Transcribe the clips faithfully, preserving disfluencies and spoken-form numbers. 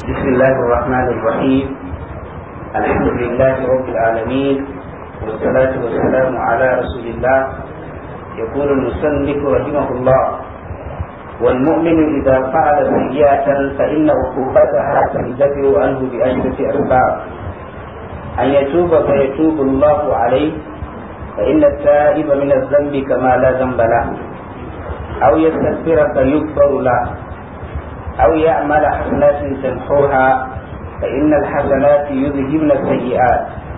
بسم الله الرحمن الرحيم. الحمد لله رب العالمين، والصلاة والسلام على رسول الله. يقول المصنف رحمه الله: والمؤمن إذا فعل سيئة فإن عقوبتها تندفع عنه بعشرة أسباب: أن يتوب فيتوب الله عليه، فإن التائب من الذنب كما لا ذنب له، أو يستغفر فيغفر له، أو يعمل حسنات تمحوها، فإن الحسنات يذهبن السيئات،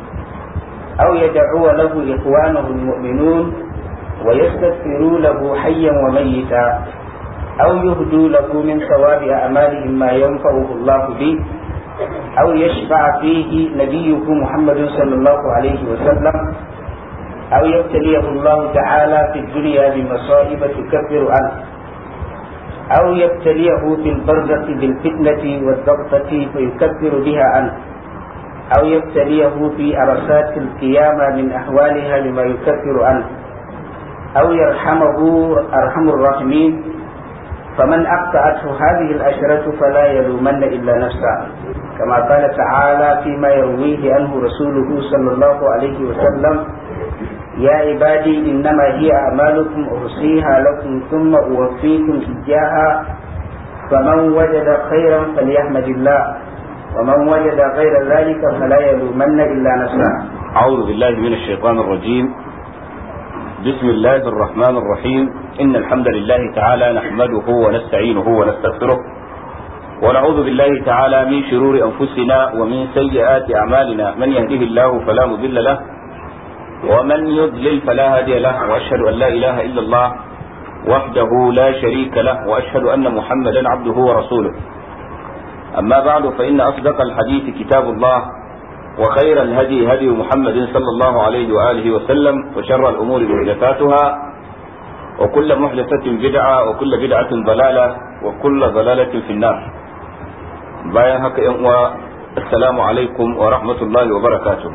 أو يدعو له إخوانه المؤمنون ويستغفروا له حيا وميتا، أو يهدوا له من ثواب أعمالهم ما ينفعه الله به، أو يشفع فيه نبيه محمد صلى الله عليه وسلم، أو يبتليه الله تعالى في الدنيا بمصائب تكفر عنه، أو يبتليه في البرزة بالفتنة والضغطة فيكفر بها عنه، أو يبتليه في عرصات القيامة من أحوالها لما يكفر عنه، أو يرحمه أرحم الراحمين. فمن أخطأته هذه العشرة فلا يلومن إلا نفسه، كما قال تعالى فيما يرويه عنه رسوله صلى الله عليه وسلم: يا عبادي إنما هي أعمالكم أحصيها لكم ثم أوفيكم إياها، فمن وجد خيرا فليحمد الله، ومن وجد غير ذلك فلا يلومن إلا نفسه. أعوذ بالله من الشيطان الرجيم. بسم الله الرحمن الرحيم. إن الحمد لله تعالى نحمده ونستعينه ونستغفره، ونعوذ بالله تعالى من شرور أنفسنا ومن سيئات أعمالنا. من يهده الله فلا مضل له، ومن يضلل فلا هادي له، وأشهد أن لا إله إلا الله وحده لا شريك له، وأشهد أن محمدا عبده ورسوله. أما بعد، فإن أصدق الحديث كتاب الله، وخير الهدي هدي محمد صلى الله عليه وآله وسلم، وشر الأمور محدثاتها، وكل محدثة بدعة، وكل بدعة ضلالة، وكل ضلالة في النار. بايا هكا يوم، السلام عليكم ورحمة الله وبركاته.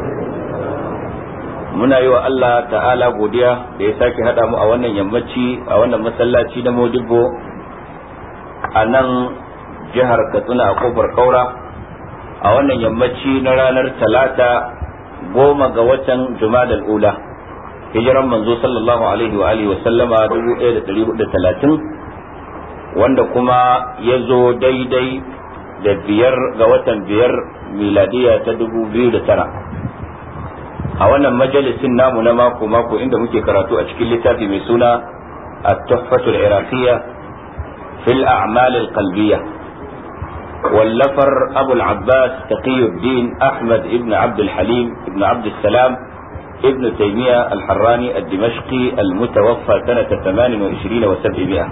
muna yi wa Allah ta'ala godiya da ya sake haɗa mu a wannan yammaci a wannan masallaci na Modibbo a nan jihar Katsina a kofar Kaura a wannan yammaci na ranar Talata goma ga watan Jumadal Ula, hijiran manzo sallallahu alaihi wa alihi wa sallama dubu ɗaya da ɗari hudu da talatin, wanda kuma ya zo daidai da biyar ga watan biyar miladiya ta dubu biyu da tara. a wannan majalisin namu na mako mako inda muke karatu a cikin littafi mai suna at-tuhfatul iraqiyya fil a'mal al-qalbiyya, wallafar Abu al-Abbas Taqiyuddin Ahmad ibn Abd al-Halim ibn Abd al-Salam ibn Taymiyyah al-Harrani al-Dimashqi al-mutawaffa sanata ثمانية وعشرين وسبعمائة.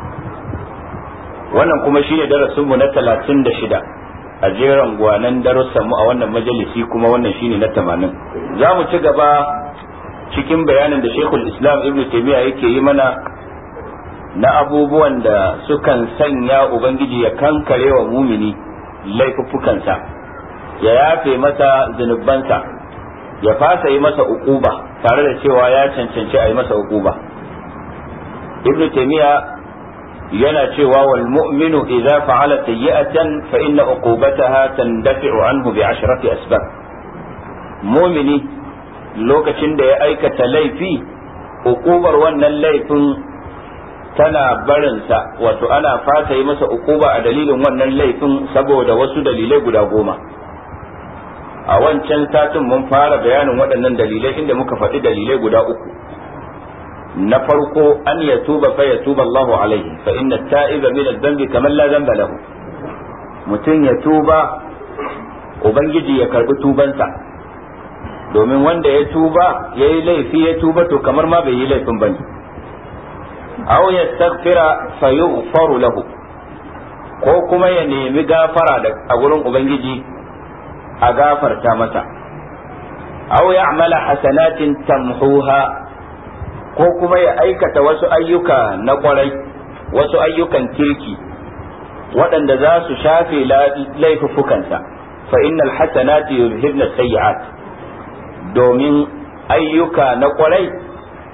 wannan kuma shine darasin mu na talatin da shida a jeran gwanan darussan mu a wannan majalisi, kuma wannan shine na tamanin. za mu ci gaba cikin bayanin da Sheikhul Islam Ibn Taymiyyah yake yi mana na abubuwan da sukan sanya Ubangiji ya kankare wa mumini laifuffukansa, ya yafe masa zunubansa, ya fasa yi masa uquba tare da cewa ya cancanci a yi masa uquba. Ibn Taymiyyah yana cewa wal mu'minu idza fa'ala sayyi'atan fa inna uqubataha tandafi'u anhu bi ashrati asbab. Mu'mini lokacin da ya aikata laifi, uqubar wannan laifin tana barinsa, wato ana fata yi masa uquba a dalilin wannan laifin saboda wasu dalilai guda goma. A wancan satin mun fara bayanin waɗannan dalilai inda muka faɗi dalilai guda uku. na farko an ya tuba fa ya tuba Allahu alaihi, fa inna ta'iba min adh-dhanbi kaman la dhanba lahu. Mutum ya tuba, ubangiji ya karbi tubansa, domin wanda ya tuba yayi laifi ya tuba to kamar ma bai yi laifin bane. Aw yastaghfira fa yughfaru lahu, ko kuma ya nemi gafara da a gurin ubangiji a gafarta masa. Aw ya'mala hasanatin tamhuha, ko kuma ya aikata wasu ayyuka na kwarai, wasu ayyukan kirki waɗanda za su shafe laifuffukansa. fa innal hasanati yuzhibna sayyi'at, domin ayyuka na kwarai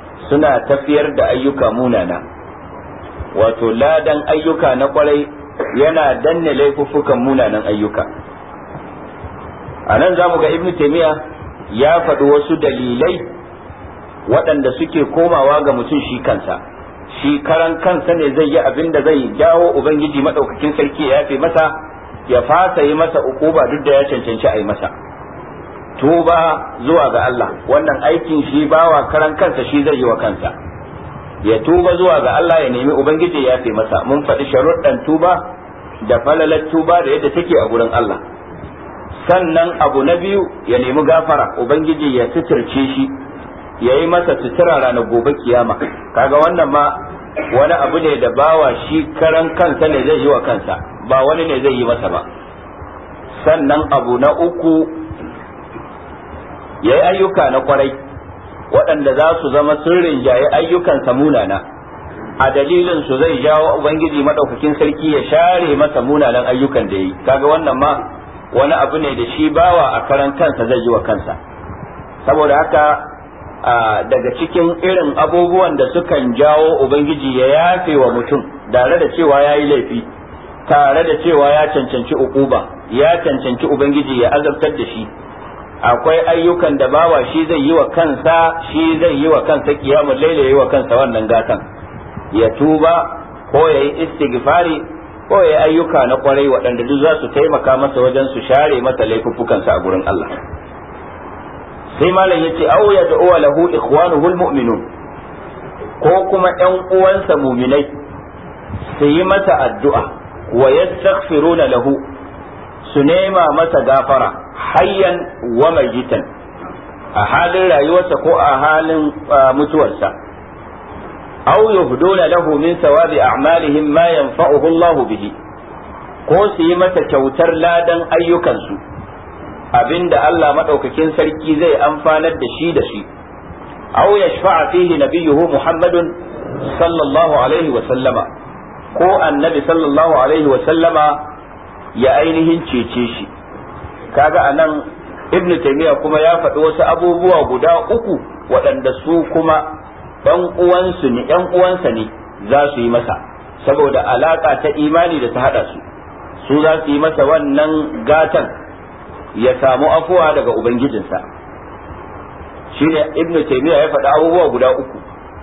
suna tafiyar da ayyuka munana, wato ladan ayyuka na kwarai yana danne laifuffukan munanan ayyuka. A nan za mu ga Ibn Taymiyyah ya faɗi wasu dalilai waɗanda suke komawa ga mutum shi kansa, shi karan kansa ne zai yi abin da zai jawo Ubangiji maɗaukakin sarki ya yafe masa, ya fasa yi masa ukuba duk da ya cancanci a yi masa. Tuba zuwa ga Allah, wannan aikin shi bawa karan kansa shi zai yi wa kansa, ya tuba zuwa ga Allah ya nemi Ubangiji ya yafe masa. Mun faɗi sharuɗan tuba da falalar tuba da yadda take a gurin Allah. Sannan abu na biyu ya nemi gafara, Ubangiji ya suturce shi, ya yi masa sutura ranar gobe kiyama. Kaga wannan ma wani abu ne da bawa shi karan kansa ne zai yi wa kansa, ba wani ne zai yi masa ba. Sannan abu na uku ya yi ayyuka na kwarai waɗanda za su zama sirrin jaye ayyukansa munana, a dalilin su zai jawo Ubangiji maɗaukakin sarki ya share masa munanan ayyukan da ya yi. Kaga wannan ma wani abu ne da shi bawa a karan kansa zai yi wa kansa. Saboda haka daga cikin irin abubuwan da sukan jawo Ubangiji ya yafe wa mutum tare da cewa ya yi laifi, tare da cewa ya cancanci ukuba, ya cancanci Ubangiji ya azabtar da shi, akwai ayyukan da bawa shi zai yi wa kansa, shi zai yi wa kansa kiyamul laila, yi wa kansa wannan gatan, ya tuba ko ya yi istighfari ko ya yi ayyuka na kwarai waɗanda duk za su taimaka masa wajen su share masa laifuffukansa a gurin Allah. Sai malam yace aw yad'u lahu ikhwanuhu almu'minun, ko kuma ƴan uwansa mu'minai su yi masa addu'a wa yastaghfiruna lahu, su nema masa gafara hayyan wa mayitan, a halin rayuwarsa ko a halin mutuwarsa. aw yuhduna lahu min thawabi a'malihim ma yanfa'uhu Allah bihi, ko su yi masa kyautar ladan ayyukansu, abinda Allah madaukakin sarki zai amfanar da shi da shi. aw yashfa'a fihi nabiyuhu Muhammadun sallallahu alaihi wa sallama, ko annabi sallallahu alaihi wa sallama ya ainihin cece shi. Kaga anan Ibn Taymiyyah kuma ya faɗi wasu abubuwa guda uku waɗanda su kuma ɗan uwansu ne ɗan uwansa ne za su yi masa, saboda alaka ta imani da ta haɗa su, su za su yi masa wannan gatan ya samu afuwa daga ubangijinsa. Shine Ibn Taymiyyah ya faɗi abubuwa guda uku.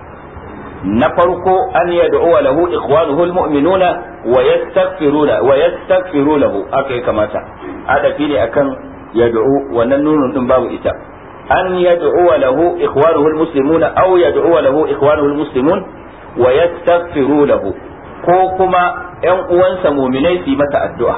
Na farko an yad'u lahu ikhwanuhu almu'minuna wa yastaghfiruna wa yastaghfiru lahu, aka yi kamata adafi ne akan yad'u, wannan nunun din babu ita. an yad'u lahu ikhwanuhu almuslimuna aw yad'u lahu ikhwanuhu almuslimun wa yastaghfiru lahu, ko kuma ƴan uwansa mu'minai su yi masa addu'a.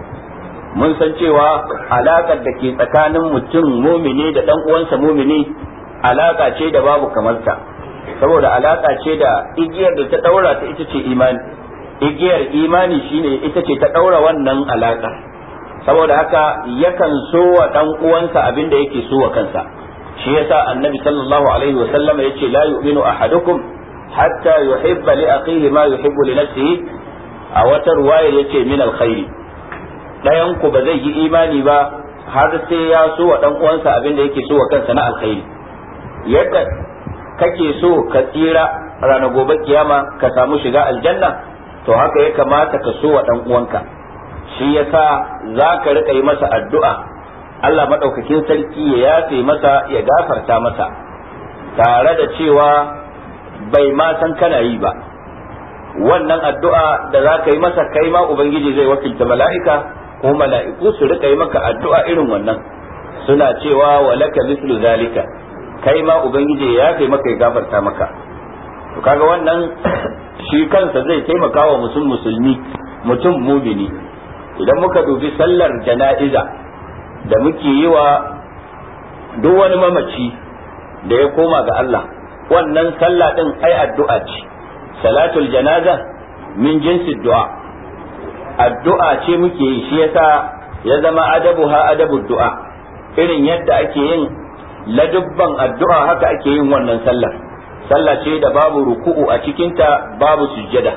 Mun san cewa alaƙar da ke tsakanin mutum mumini da ɗan uwansa mumini alaƙa ce da babu kamarta, saboda alaƙa ce da igiyar da ta ɗaura ta ita ce imani, igiyar imani shine ita ce ta ɗaura wannan alaƙa. Saboda haka yakan so wa ɗan uwansa abin da yake so wa kansa. Shi yasa annabi sallallahu alaihi wa sallama yace la yu'minu ahadukum hatta yuhibba li akhihi ma yuhibbu li nafsihi, a wata ruwaya yace min alkhairi, ɗayan ku ba zai yi imani ba har sai ya so wa ɗan uwansa abin da yake so wa kansa na alkhairi. Yadda kake so ka tsira ranar gobe kiyama ka samu shiga aljanna, to haka ya kamata ka so wa ɗan uwanka. Shi yasa za ka riƙa yi masa addu'a Allah maɗaukakin sarki ya yafe masa, ya gafarta masa, tare da cewa bai ma san kana yi ba. Wannan addu'a da za ka yi masa, kai ma Ubangiji zai wakilta mala'ika ko mala'iku su riƙa yi maka addu'a irin wannan, suna cewa walaka mislu zalika, kai ma Ubangiji ya yafe maka, ya gafarta maka. To kaga wannan shi kansa zai taimaka wa mutum musulmi, mutum mumini. Idan muka dubi sallar jana'iza da muke yi wa duk wani mamaci da ya koma ga Allah, wannan sallah din ai addu'a ce. Salatul janaza min jinsi du'a, addu'a ce muke yi, shi yasa ya zama adabuha adabu du'a. Irin yadda ake yin ladubban addu'a haka ake yin wannan sallar. Sallah ce da babu ruku'u a cikinta, babu sujjada,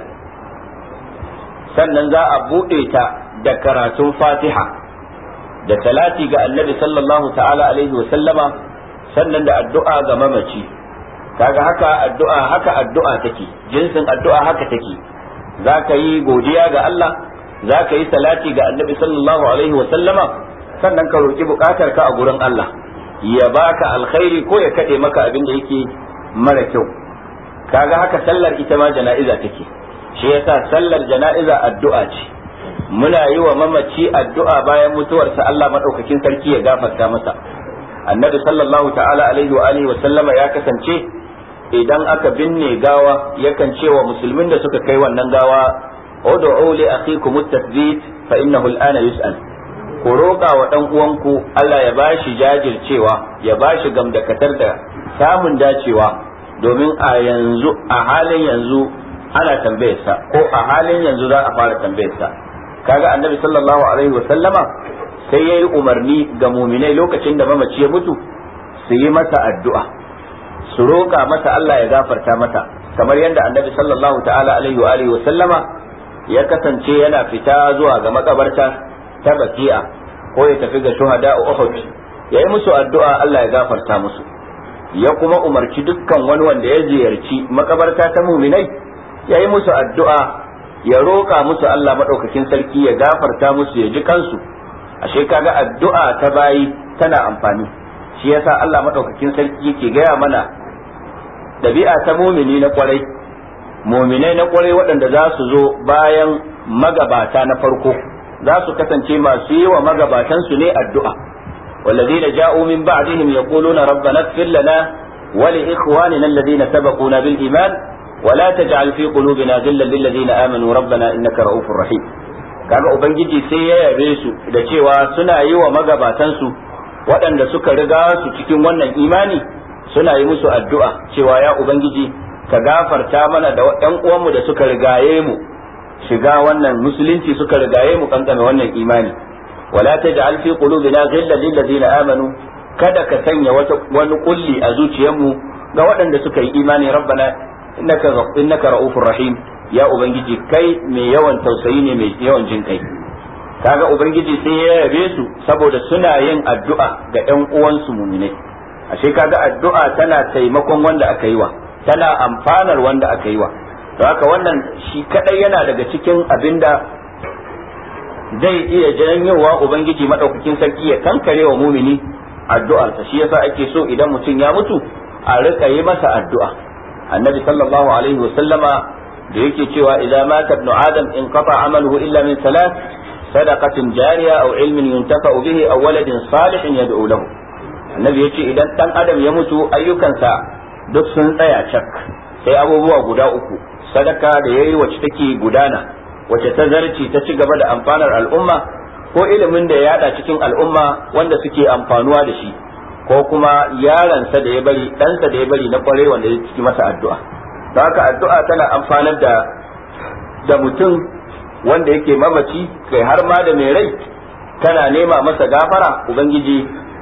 sannan za a buɗe ta da karatun Fatiha da salati ga Annabi sallallahu ta'ala alaihi wa sallama, sannan da addu'a ga mamaci. Kaga haka addu'a haka addu'a take, jinsin addu'a haka take. Za ka yi godiya ga Allah, zaka yi salati ga annabi sallallahu alaihi wa sallama sannan ka roki bukatar ka a gurin Allah ya baka alkhairi ko ya kade maka abin da yake mara kyau. Kaga haka sallar ita ma jana'iza take, shi yasa sallar jana'iza addu'a ce. Muna yi wa mamaci addu'a bayan mutuwarsa Allah madaukakin sarki ya gafarta masa. Annabi sallallahu ta'ala alaihi wa alihi wa sallama ya kasance idan aka binne gawa yakan ce wa musulmin da suka kai wannan gawa ud'u li akhikum at-tathbit fa innahu al-ana yus'al. Ku roƙa wa dan uwanku Allah ya bashi jajircewa, ya bashi gamdakatar da samun dacewa, domin a yanzu a halin yanzu ana tambayarsa ko a halin yanzu za a fara tambayarsa. Kaga annabi sallallahu alaihi wa sallama sai yayi umarni ga muminai lokacin da mamaci ya mutu su yi masa addu'a, su roƙa masa Allah ya gafarta masa, kamar yadda annabi sallallahu ta'ala alaihi wa alihi wa sallama ya kasance yana fita zuwa ga makabarta ta Baqi'a ko ya tafi ga shuhada Uhud, yayi musu addu'a Allah ya gafarta musu. Ya kuma umarci dukkan wani wanda ya ziyarci makabarta ta muminai yayi musu addu'a, ya roƙa musu Allah madaukakin sarki ya gafarta musu, ya ji kansu. Ashe kaga addu'a ta bayi tana amfani, shi yasa Allah madaukakin sarki yake gaya mana dabi'a ta mumini na kwarai, muminai na kwarai waɗanda za su zo bayan magabata na farko za su kasance masu yi wa magabatan su ne addu'a. والذين جاءوا من بعدهم يقولون ربنا اغفر لنا ولإخواننا الذين سبقونا بالإيمان ولا تجعل في قلوبنا غلا للذين آمنوا ربنا إنك رؤوف رحيم. kaga ubangiji sai ya yabe su da cewa suna yi wa magabatansu waɗanda suka riga su cikin wannan imani suna yi musu addu'a cewa ya ubangiji ka gafarta mana da ɗan uwanmu da suka rigaye mu shiga wannan musulunci, suka rigaye mu kankame wannan imani. wala taj'al fi qulubina ghillan lil ladina amanu, kada ka sanya wata wani kulli a zuciyarmu ga waɗanda suka yi imani. rabbana innaka innaka ra'ufur rahim, ya ubangiji kai mai yawan tausayi ne, mai yawan jin kai. Kaga ubangiji sai ya yabe su saboda suna yin addu'a ga ƴan uwansu mu'minai. Ashe kaga addu'a tana taimakon wanda aka yi wa, tana amfanar wanda aka yi wa. Don haka wannan shi kadai yana daga cikin abinda zai iya janyowa ubangiji madaukakin sarki ya kankare wa mumini addu'arsa. Shi yasa ake so idan mutum ya mutu a rika yi masa addu'a. Annabi sallallahu alaihi wa sallama da yake cewa idan mata ibnu adam in qata amaluhu illa min salat sadaqatin jariya aw ilmin yuntafa'u bihi aw waladin salihin yad'u lahu. Annabi yace idan dan adam ya mutu ayyukansa duk sun tsaya cak, sai abubuwa guda uku: sadaka da yayi wacce take gudana, wacce ta zarci ta ci gaba da amfanar al'umma, ko ilimin da ya yada cikin al'umma wanda suke amfanuwa da shi, ko kuma yaransa da ya bari, ɗansa da ya bari na kware wanda ya ciki masa addu'a. Don haka addu'a tana amfanar da da mutum wanda yake mamaci, kai har ma da mai rai, tana nema masa gafara, ubangiji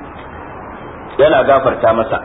yana gafarta masa.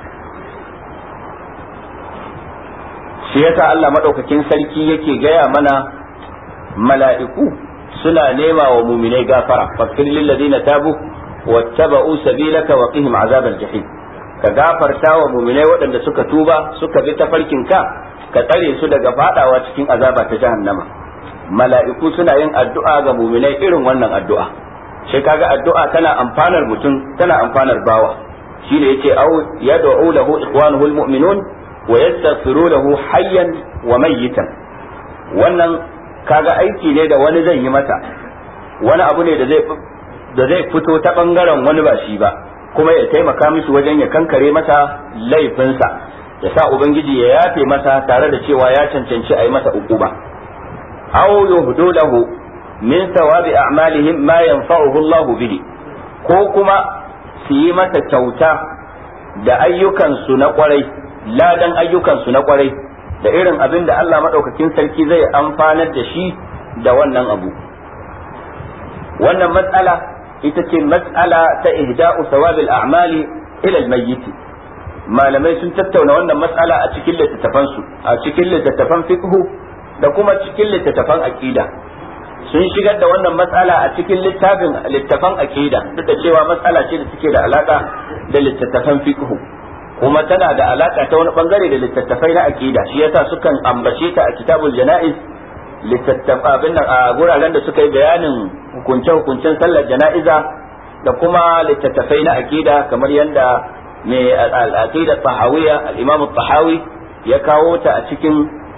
Shi yasa Allah madaukakin sarki yake gaya mana mala'iku suna nema wa muminai gafara, faghfir lil ladina tabu wattaba'u sabilaka wa qihim azabal jahim. Ka gafarta wa muminai waɗanda suka tuba suka bi tafarkin ka ka tsare su daga fadawa cikin azaba ta jahannama. Mala'iku suna yin addu'a ga muminai irin wannan addu'a. Shi kaga addu'a tana amfanar mutum, tana amfanar bawa. Shi ne yace au yad'u lahu ikhwanuhu almu'minun wa yastaghfiru lahu hayyan wa mayyitan. Wannan kaga aiki ne da wani zai yi mata, wani abu ne da zai da zai fito ta bangaren wani ba shi ba, kuma ya taimaka mishi wajen ya kankare masa laifinsa, ya sa ubangiji ya yafe masa tare da cewa ya cancanci a yi masa uquba. Aw yuhdu lahu min thawabi a'malihim ma yanfa'uhu Allah bihi, ko kuma su yi masa kyauta da ayyukansu na kwarai, ladan ayyukansu na kwarai, da irin abin da Allah maɗaukakin sarki zai amfanar da shi da wannan abu. Wannan matsala ita ce matsala ta ihda'u sawabil a'mali ila al-mayyit. Malamai sun tattauna wannan matsala a cikin littattafan su, a cikin littattafan fiqh da kuma cikin littattafan aqida. Sun shigar da wannan matsala a cikin littafin littattafan aqida, duk da cewa matsala ce da take da alaka da littattafan fiqh, kuma tana da alaka ta wani bangare da littattafai na aqida. Shi yasa sukan ambace ta a kitabul janaiz littattafa abin nan a guraren da suka yi bayanin hukunce-hukuncen sallar jana'iza da kuma littattafai na aqida kamar yadda mai al-aqida tahawiyya al-imam tahawi ya kawo ta a cikin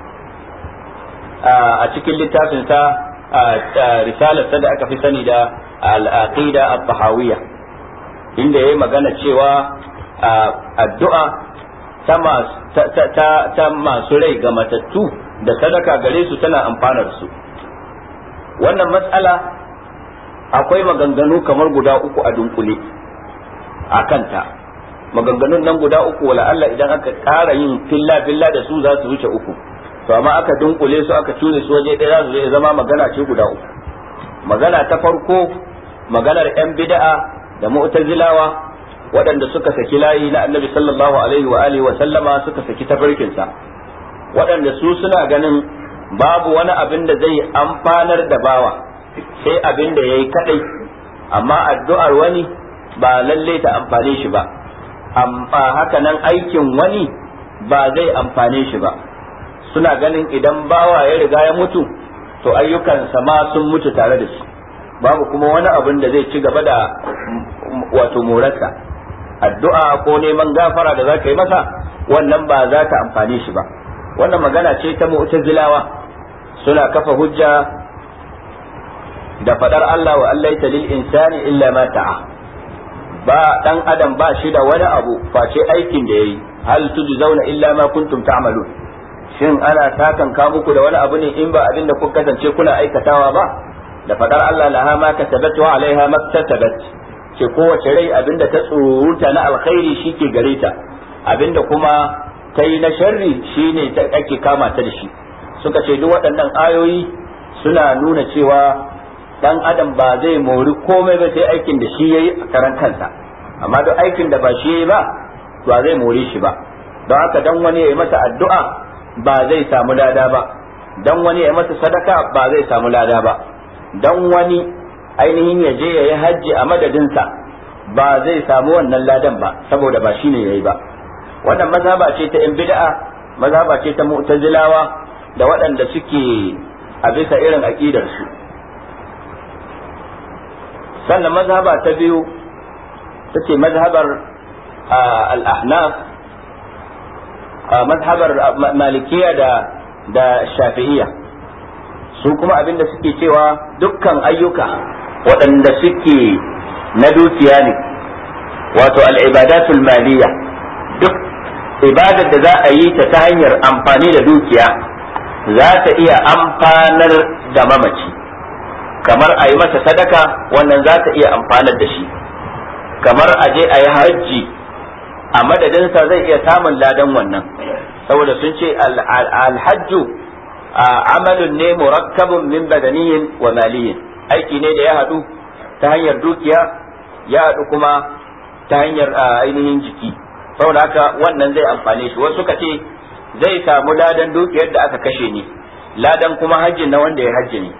a cikin littafin sa risalar sa da aka fi sani da al-aqida at-tahawiyya inda yayi magana cewa addu'a ta masu rai ga matattu da sadaka gare su tana amfanar su. Wannan matsala akwai maganganu kamar guda uku a dunkule a kanta. Maganganun nan guda uku wala Allah idan aka ƙara yin filla filla da su za su wuce uku, to amma aka dunkule su aka ture su waje ɗaya za su zama magana ce guda uku. Magana ta farko maganar 'yan bid'a da mu'tazilawa waɗanda suka saki layi na annabi sallallahu alaihi wa alihi wa sallama suka saki tafarkinsa, waɗanda su suna ganin babu wani abin da zai amfanar da bawa sai abin da ya yi kaɗai, amma addu'ar wani ba lalle ta amfane shi ba, amma haka nan aikin wani ba zai amfane shi ba. Suna ganin idan bawa ya riga ya mutu to ayyukansa ma sun mutu tare da shi, babu kuma wani abin da zai ci gaba da wato morarsa. Addu'a ko neman gafara da za ka yi masa wannan ba za ta amfane shi ba. Wannan magana ce ta mu'tazilawa, suna kafa hujja da fadar Allah wa allaita lil insani illa ma ta'a, ba dan adam ba shi da wani abu face aikin da yayi. Hal tujzauna illa ma kuntum ta'malun, shin ana sakan ka muku da wani abu ne in ba abin da kuka kasance kuna aikatawa ba? Da fadar Allah laha ma kasabat wa alaiha maktasabat, ce kowace rai abinda ta tsoruta na alkhairi shike gare ta, abinda kuma ta yi na sharri shine ta ake kama ta da shi. Suka ce duk waɗannan ayoyi suna nuna cewa dan adam ba zai mori komai ba sai aikin da shi yayi a karan kansa, amma duk aikin da ba shi yayi ba ba zai mori shi ba. Don haka dan wani yayi masa addu'a ba zai samu lada ba, dan wani yayi masa sadaka ba zai samu lada ba, dan wani ainihin ya je yayi hajji a madadinsa ba zai samu wannan ladan ba saboda ba shine yayi ba. Wannan mazhaba ce ta yan bid'a, mazhaba ce ta mu'tazilawa da waɗanda suke a bisa irin aqidar su. Sannan mazhaba ta biyu tace mazhabar al-ahnaf, mazhabar malikiya da da shafi'iyya. Su kuma abinda suke cewa dukkan ayyuka waɗanda suke na dukiya ne, wato al-ibadatul maliyya, duk ibadar da za a yi ta ta hanyar amfani da dukiya za ta iya amfanar da mamaci, kamar a yi masa sadaka wannan za ta iya amfanar da shi, kamar a je a yi hajji a madadinsa zai iya samun ladan wannan, saboda sun ce alhajju amalun ne murakkabun min badaniyin wa maliyin, aiki ne da ya haɗu ta hanyar dukiya ya haɗu kuma ta hanyar ainihin jiki, saboda haka wannan zai amfane shi. Wasu suka ce zai samu ladan dukiyar da aka kashe ne, ladan kuma hajjin na wanda ya hajji ne.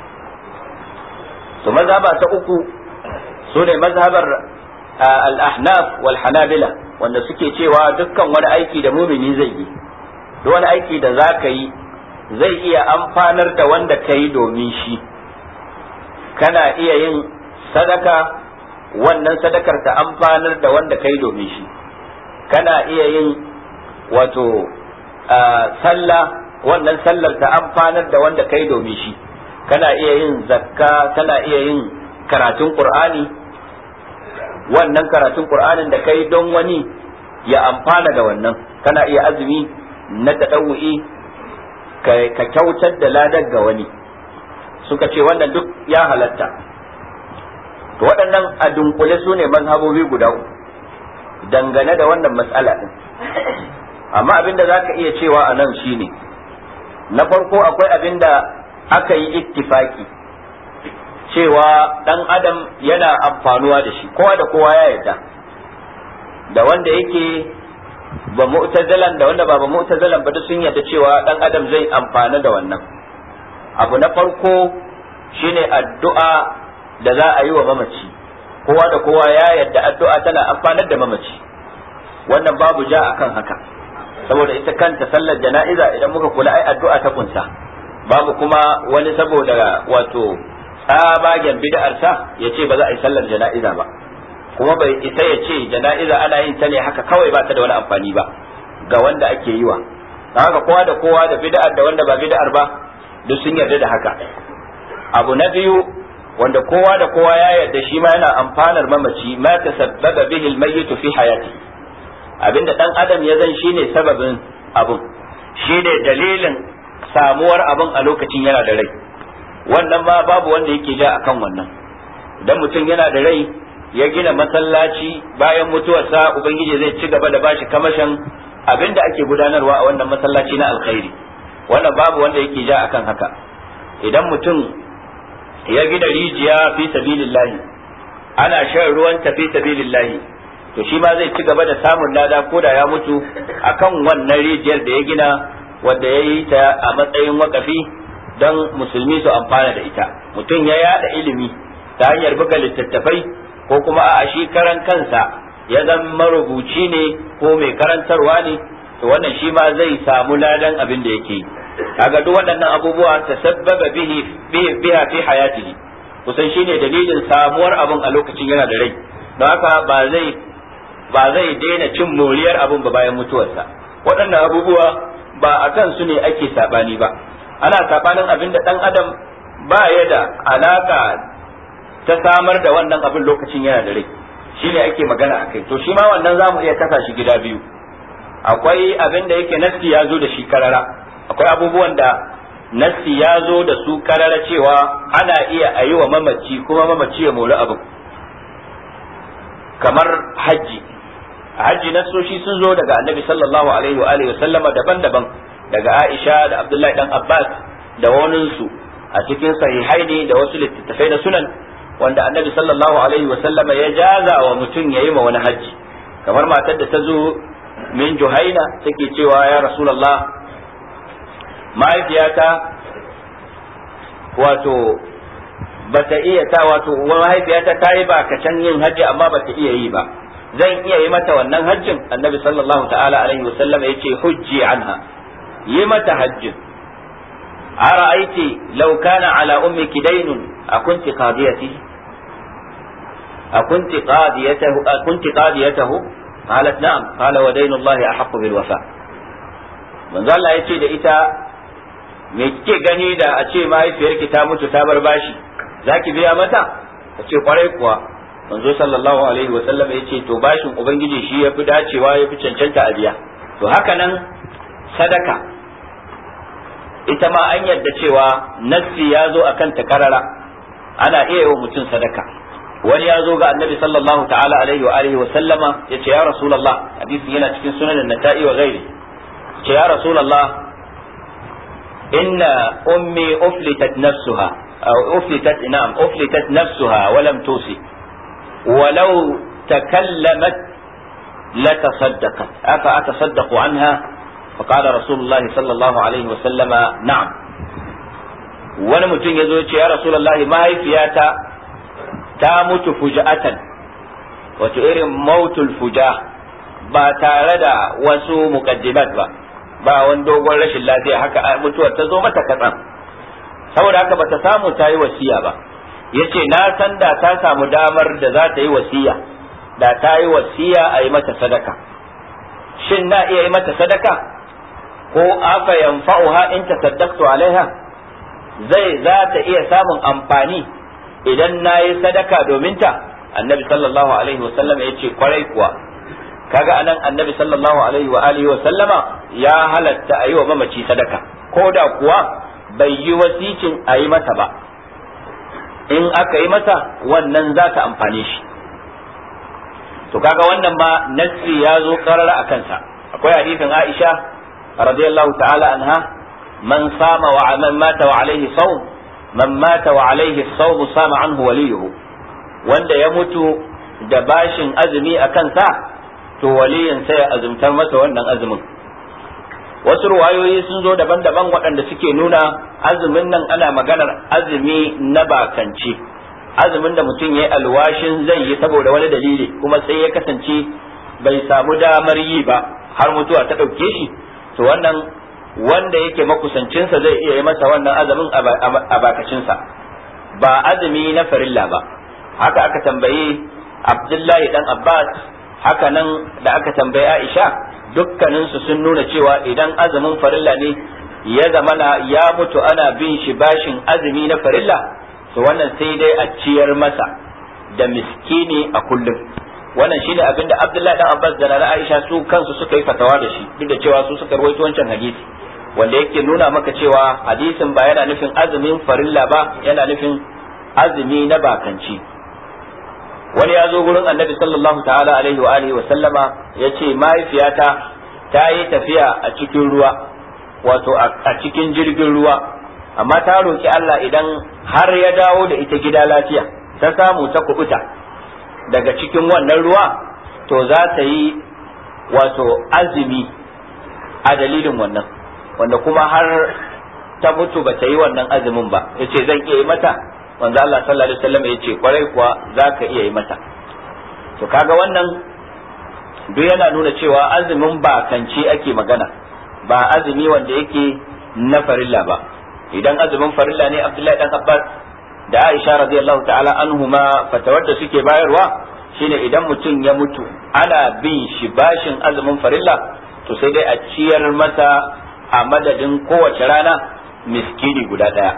To mazhaba ta uku su ne mazhabar al-ahnaf wal hanabila, wanda suke cewa dukkan wani aiki da mumini zai yi, duk wani aiki da za ka yi zai iya amfanar da wanda ka yi domin shi. Kana iya yin sadaka, wannan sadakar ta amfanar da wanda ka yi domin shi. Kana iya yin wato sallah, wannan sallar ta amfanar da wanda ka yi domin shi. Kana iya yin zakka, kana iya yin karatun qur'ani, wannan karatun qur'anin da kai don wani ya amfana da wannan. Kana iya azumi na tadawu'i ka kyautar da ladar ga wani. Suka ce wannan duk ya halatta. To waɗannan a dunkule su ne mazhabobi guda uku dangane da wannan matsala din. Amma abinda za ka iya cewa a nan shine, na farko akwai abinda aka yi ittifaki cewa ɗan adam yana amfanuwa da shi, kowa da kowa ya yarda, da wanda yake ba mu'tazilan da wanda ba ba mu'tazilan ba sun yarda cewa ɗan adam zai amfana da wannan. Abu na farko shine addu'a da za a yi wa mamaci, kowa da kowa ya yarda addu'a tana amfanar da mamaci, wannan babu ja akan haka, saboda ita kanta sallar jana'iza idan muka kula ai addu'a ta kunsa, babu kuma wani saboda wato tsabagen bid'arsa ya ce ba za a yi sallar jana'iza ba, kuma bai isa ya ce jana'iza ana yin ta ne haka kawai ba ta da wani amfani ba ga wanda ake yi wa. don haka kowa da kowa da bid'ar da wanda ba bid'ar ba duk sun yarda da haka. Abu na biyu wanda kowa da kowa ya yarda shi ma yana amfanar mamaci, ma tasabbaba bihi al-mayyit fi hayati, abinda dan adam ya zan shine sababin abun, shine dalilin samuwar abun a lokacin yana da rai, wannan ma babu wanda yake ja akan wannan. Idan mutum yana da rai ya gina masallaci, bayan mutuwarsa ubangiji zai ci gaba da bashi kamashin abinda ake gudanarwa a wannan masallaci na alkhairi, wannan babu wanda yake ja akan haka. Idan mutum ya gina rijiya fi sabilillahi, ana shan ruwan ta fi sabilillahi, to shi ma zai ci gaba da samun lada ko da ya mutu akan wannan rijiyar da ya gina, wanda ya yi ta a matsayin wakafi don musulmi su amfana da ita. Mutum ya yada ilimi ta hanyar buga littattafai, ko kuma a shi karan kansa ya zama marubuci ne ko mai karantarwa ne, to wannan shi ma zai samu ladan abin da yake. Kaga duk waɗannan abubuwa tasabbaba bihi biha fi hayatihi, kusan shine dalilin samuwar abin a lokacin yana da rai, don haka ba zai ba zai daina cin moriyar abin ba bayan mutuwarsa. Waɗannan abubuwa ba a kan su ne ake sabani ba, ana sabanin abin da ɗan adam ba ya da alaka ta samar da wannan abin lokacin yana da rai, shine ake magana akai. To shi ma wannan zamu iya kasa shi gida biyu. Akwai abin da yake nassi ya zo da shi karara, akwai abubuwan da nassi ya zo da su karara cewa ana iya a yi wa mamaci kuma mamaci ya mori abin, kamar hajji. A hajji nassoshi sun zo daga annabi sallallahu alaihi wa alihi wa sallama daban-daban, daga Aisha da Abdullahi dan Abbas da waninsu a cikin sahihaini da wasu littattafai na sunan, wanda annabi sallallahu alaihi wa sallama ya jaza wa mutum ya yi ma wani hajji. Kamar matar da ta zo min Juhaina take cewa, ya Rasulullah, mahaifiyata wato bata iya ta wato mahaifiyata ta yi bakacin yin hajji amma bata iya yi ba, zan iya yi mata wannan hajjin? Annabi sallallahu ta'ala alaihi wa sallam yace hujji anha, yi mata hajjin. ara'aiti law kana ala ummiki daynun akunti qadiyati akunti qadiyatahu akunti qadiyatahu qalat na'am qala wa daynullahi ahaqqu bil wafa. manzo Allah yace da ita, me kike gani da a ce mahaifiyarki ta mutu ta bar bashi, zaki biya mata? ta ce kwarai kuwa. manzo sallallahu alaihi wa sallam yace to bashin ubangiji shi yafi dacewa yafi cancanta a biya. To haka nan sadaka, ita ma an yarda cewa nassi ya zo akan ta karara, ana iya yi wa mutum sadaka. Wani ya zo ga annabi sallallahu ta'ala alaihi wa alihi wa sallama yace, ya rasulullah, hadisin yana cikin sunan an-nasa'i wa ghairi, yace ya rasulullah, inna ummi uflitat nafsuha aw uflitat na'am uflitat nafsuha wa lam tusi ولو تكلمت لتصدقت أفا أتصدق عنها؟ فقال رسول الله صلى الله عليه وسلم نعم. wani mutum ya zo ce, ya rasulullahi, mahaifiyata ta mutu fuja'atan, wato irin mautul fuja, ba tare da wasu muqaddimat ba, ba wani dogon rashin lafiya, haka mutuwar ta zo mata katsan, saboda haka bata samu ta yi wasiya ba. yace na san da ta samu damar da za ta yi wasiya, da ta yi wasiya a yi mata sadaka. Shin na iya yi mata sadaka, ko afa yanfa'uha in tasaddaqtu alaiha? Zai za ta iya samun amfani idan na yi sadaka domin ta? Annabi sallallahu alaihi wa sallama yace kwarai kuwa. Kaga anan annabi sallallahu alaihi wa alihi wa sallama ya halatta a yi wa mamaci sadaka, ko da kuwa bai yi wasicin a yi mata ba. In aka yi masa wannan za ta amfane shi. To kaga wannan ma nassi ya zo karara a kansa. Akwai hadisin Aisha radiyallahu ta'ala anha, man sama wa man mata wa alaihi sawm man mata wa alaihi sawm sama anhu waliyuhu, wanda ya mutu da bashin azumi a kansa, to waliyin sai ya azumtar masa wannan azumin. Wasu ruwayoyi sun zo daban-daban waɗanda suke nuna azumin nan ana maganar azumi na bakanci, azumin da mutum ya yi alwashin zai yi saboda wani dalili, kuma sai ya kasance bai samu damar yi ba har mutuwa ta ɗauke shi, to wannan wanda yake makusancinsa zai iya yi masa wannan azumin a bakacinsa, ba azumi na farilla ba. Haka aka tambayi Abdullahi dan Abbas, haka nan da aka tambayi Aisha, dukkaninsu sun nuna cewa idan azumin farilla ne ya zamana ya mutu ana bin shi bashin azumi na farilla, to wannan sai dai a ciyar masa da miskini a kullum. Wannan shine abin da Abdullahi dan Abbas da Nana Aisha su kansu suka yi fatawa da shi, duk da cewa su suka rawaito wancan hadisi, wanda yake nuna maka cewa hadisin ba yana nufin azumin farilla ba, yana nufin azumi na bakanci. Wani ya zo gurin Annabi sallallahu ta'ala alaihi wa alihi wa sallama yace mahaifiyata ta yi tafiya a cikin ruwa, wato a cikin jirgin ruwa, amma ta roki Allah idan har ya dawo da ita gida lafiya, ta samu ta kubuta daga cikin wannan ruwa, to za ta yi wato azumi a dalilin wannan, wanda kuma har ta mutu ba ta yi wannan azumin ba. Yace zan iya yi mata? Manzo Allah sallallahu alaihi wasallam yace kwarai kuwa zaka iya yi mata. To kaga wannan duk yana nuna cewa azumin ba kanci ake magana, ba azumi wanda yake na farilla ba. Idan azumin farilla ne, Abdullahi dan Abbas da Aisha radiyallahu ta'ala anhuma fatawar da suke bayarwa shine idan mutum ya mutu ana bin shi bashin azumin farilla, to sai dai a ciyar masa a madadin kowace rana miskini guda daya.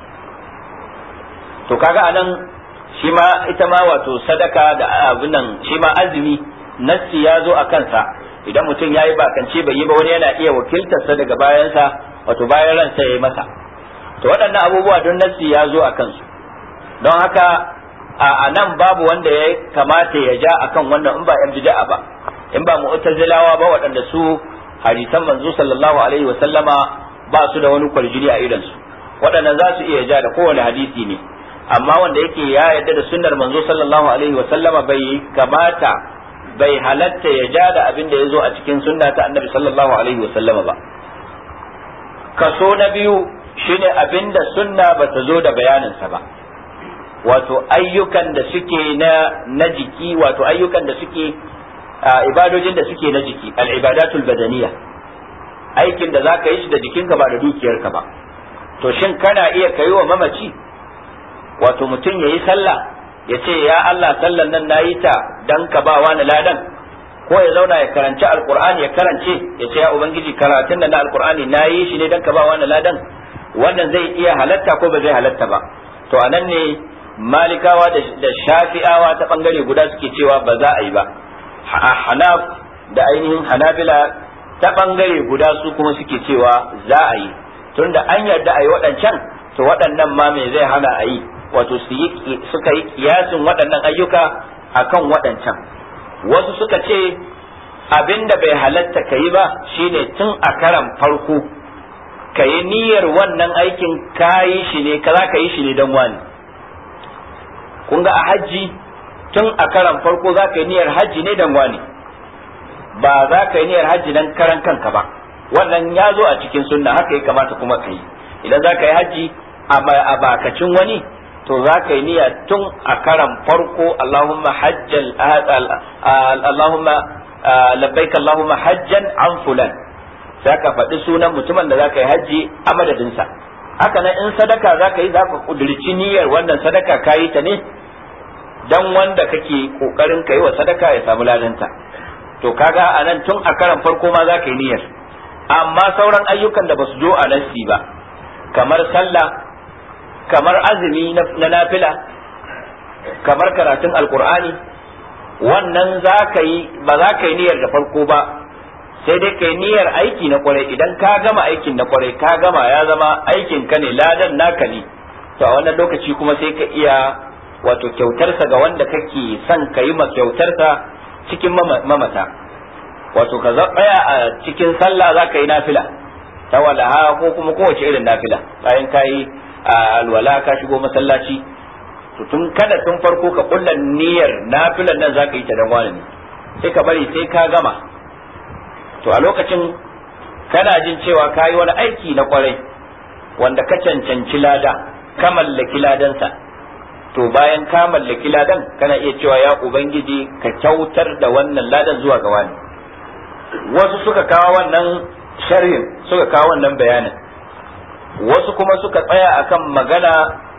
To kaga anan shi ma ita ma wato sadaka da abin nan, shi ma azumi nassi ya zo a kansa. Idan mutum ya yi bakance bai yi ba, wani yana iya wakiltarsa daga bayansa, wato bayan ransa ya yi masa. To waɗannan abubuwa don nassi ya zo a kansu, don haka a nan babu wanda ya kamata ya ja akan wannan in ba yan bid'a ba, in ba mu'tazilawa ba, waɗanda su hadisan manzo sallallahu alaihi wa sallama ba su da wani kwarjini a idan su. Waɗannan za su iya ja da kowane hadisi ne, amma wanda yake ya yarda da sunnar manzo sallallahu alaihi wa sallama bai kamata, bai halatta ya ja da abin da ya zo a cikin sunna ta annabi sallallahu alaihi wa sallama ba. Kaso na biyu shine abin da sunna ba ta zo da bayaninsa ba, wato ayyukan da suke na na jiki, wato ayyukan da suke ibadojin da suke na jiki, al-ibadatul badaniya, aikin da zaka yi shi da jikinka ba da dukiyarka ba. To shin kana iya kai wa mamaci, wato mutum yayi sallah ya ce ya Allah sallan nan nayi ta dan ka ba wani ladan, ko ya zauna ya karanci alqur'ani ya karance ya ce ya ubangiji karatun nan na alqur'ani nayi shi ne dan ka ba wani ladan, wannan zai iya halatta ko ba zai halatta ba? To anan ne malikawa da shafi'awa ta bangare guda suke cewa ba za a yi ba, hanaf da ainihin hanabila ta bangare guda su kuma suke cewa za a yi, tunda an yarda a yi waɗancan, to waɗannan ma me zai hana a yi, wato su yi suka yi kiyasin waɗannan ayyuka akan waɗancan. Wasu suka ce abinda bai halatta ka yi ba shine tun a karan farko ka yi niyyar wannan aikin ka yi shi ne, ka za ka yi shi ne don wani. Kun ga a hajji tun a karan farko za ka yi niyyar hajji ne don wani, ba za ka yi niyyar hajji don karan kanka ba. Wannan ya zo a cikin sunna, haka ya kamata kuma ka yi. Idan za ka yi hajji a bakacin wani, to za ka yi niyya tun a karan farko, Allahumma hajjan Allahumma labbaik Allahumma hajjan an fulan, sai ka faɗi sunan mutumin da za ka yi hajji a madadinsa. Haka nan in sadaka za ka yi, za ka kudurci niyyar wannan sadaka ka yi ta ne dan wanda kake kokarin ka yi wa sadaka ya samu ladanta. To kaga a nan tun a karan farko ma za ka yi niyyar. Amma sauran ayyukan da ba su zo a nassi ba, kamar sallah, kamar azumi na nafila, kamar karatun alkur'ani, wannan za ka yi, ba za ka yi niyyar da farko ba, sai dai ka yi niyyar aiki na kwarai. Idan ka gama aikin na kwarai, ka gama ya zama aikin ka ne, ladan naka ne, to a wannan lokaci kuma sai ka iya wato kyautarsa ga wanda kake son ka yi ma kyautarsa cikin mamata. Wato ka tsaya a cikin sallah za ka yi nafila ta walaha ko kuma kowace irin nafila, bayan ka yi alwala ka shigo masallaci, to tun kada tun farko ka kulla niyyar nafilan nan za ka yi ta dan wani ne, sai ka bari sai ka gama. To a lokacin kana jin cewa ka yi wani aiki na kwarai wanda ka cancanci lada, ka mallaki ladansa, to bayan ka mallaki ladan kana iya cewa ya ubangiji ka kyautar da wannan ladan zuwa ga wani. Wasu suka kawo wannan sharhin suka kawo wannan bayanin, wasu kuma suka tsaya akan magana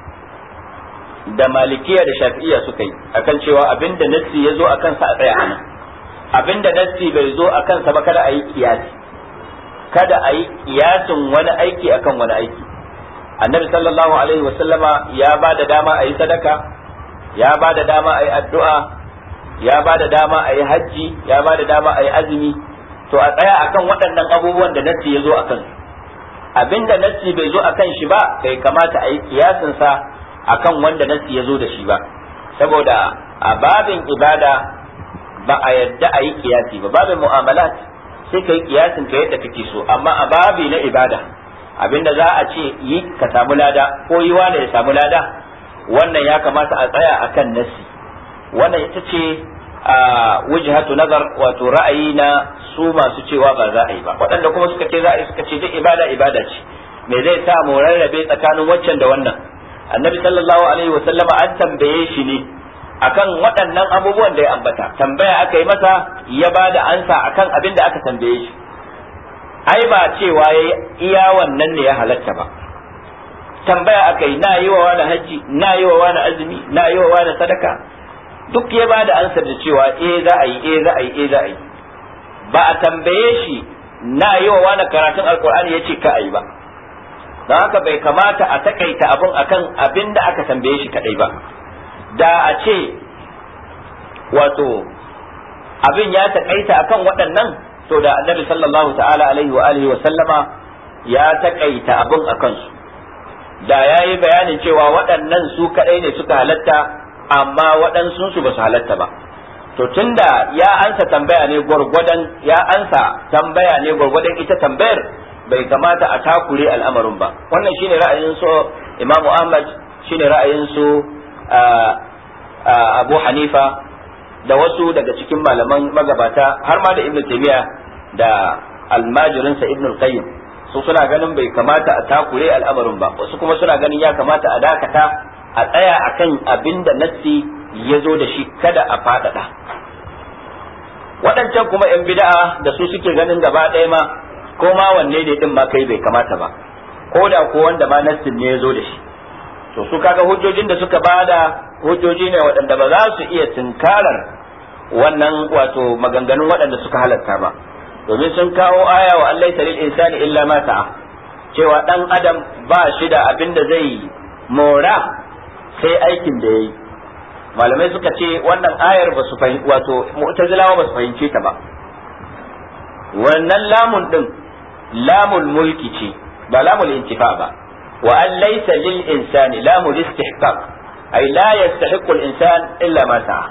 da malikiya da shafi'iya suka yi akan cewa abinda nassi ya zo akan sa a tsaya anan, abinda nassi bai zo akan sa ba kada a yi kiyasi, kada a yi kiyasin wani aiki akan wani aiki. Annabi sallallahu alaihi wa sallama ya ba da dama a yi sadaka, ya ba da dama a yi addu'a, ya ba da dama a yi hajji, ya ba da dama a yi azumi. To a tsaya akan waɗannan abubuwan da nassi ya zo akan su, abinda nassi bai zo akan shi ba bai kamata a yi kiyasin sa akan wanda nassi ya zo da shi ba, saboda a babin ibada ba a yadda a yi kiyasi ba. Babin mu'amalat sai ka yi kiyasin ka yadda kake so, amma a babi na ibada abinda za a ce yi ka samu lada ko yi wani ya samu lada, wannan ya kamata a tsaya akan nassi. Wannan ita ce a wujhatu nazar, wato ra'ayi na su masu cewa ba za a yi ba. Waɗanda kuma suka ce za a yi suka ce duk ibada ibada ce, me zai sa mu rarrabe tsakanin waccan da wannan? Annabi sallallahu alaihi wa sallama an tambaye shi ne akan waɗannan abubuwan da ya ambata, tambaya aka yi masa ya ba da ansa akan abin da aka tambaye shi. Ai ba cewa yayi iya wannan ne ya halatta ba, tambaya aka yi na yi wa wani haji, na yi wa wani azumi, na yi wa wani sadaka, duk ya ba da ansar da cewa eh za a yi, eh za a yi, eh za a yi. Ba a tambaye shi na yi wa wani karatun alkur'ani ya ce ka a yi ba. Don haka bai kamata a takaita abun akan abin da aka tambaye shi kadai ba. Da a ce wato abin ya takaita akan waɗannan, to da annabi sallallahu ta'ala alaihi wa alihi wa sallama ya takaita abin akan su, da yayi bayanin cewa waɗannan su kadai ne suka halatta amma waɗansu su ba su halatta ba. To tunda ya ansa tambaya ne gwargwadon ya ansa tambaya ne gwargwadon ita tambayar, bai kamata a takure al'amarin ba. Wannan shine ra'ayin su Imam Ahmad, shine ra'ayin su Abu Hanifa da wasu daga cikin malaman magabata, har ma da Ibn Taymiyyah da almajirinsa Ibn al-Qayyim, su suna ganin bai kamata a takure al'amarin ba. Wasu kuma suna ganin ya kamata a dakata, a tsaya akan abin da nassi ya zo da shi, kada a faɗaɗa. Waɗancan kuma 'yan bid'a da su suke ganin gaba ɗaya ma ko ma wanne ne din ma kai bai kamata ba, ko da ko wanda ma nassin ne ya zo da shi. To su kaga hujjojin da suka bada hujjoji ne waɗanda ba za su iya tunkarar wannan wato maganganun waɗanda suka halatta ba, domin sun kawo aya wa Allah lil insani illa ma sa'a, cewa dan adam ba shi da abin da zai mora sai aikin da yayi. Malamai suka ce wannan ayar ba su fahimci, wato mu'tazilawa ba su fahimce ta ba. Wannan lamun din lamul mulki ce ba lamul intifa ba. wa an laysa lil insani lamul istihqaq, ay la yastahiqqu al insan illa ma sa'a.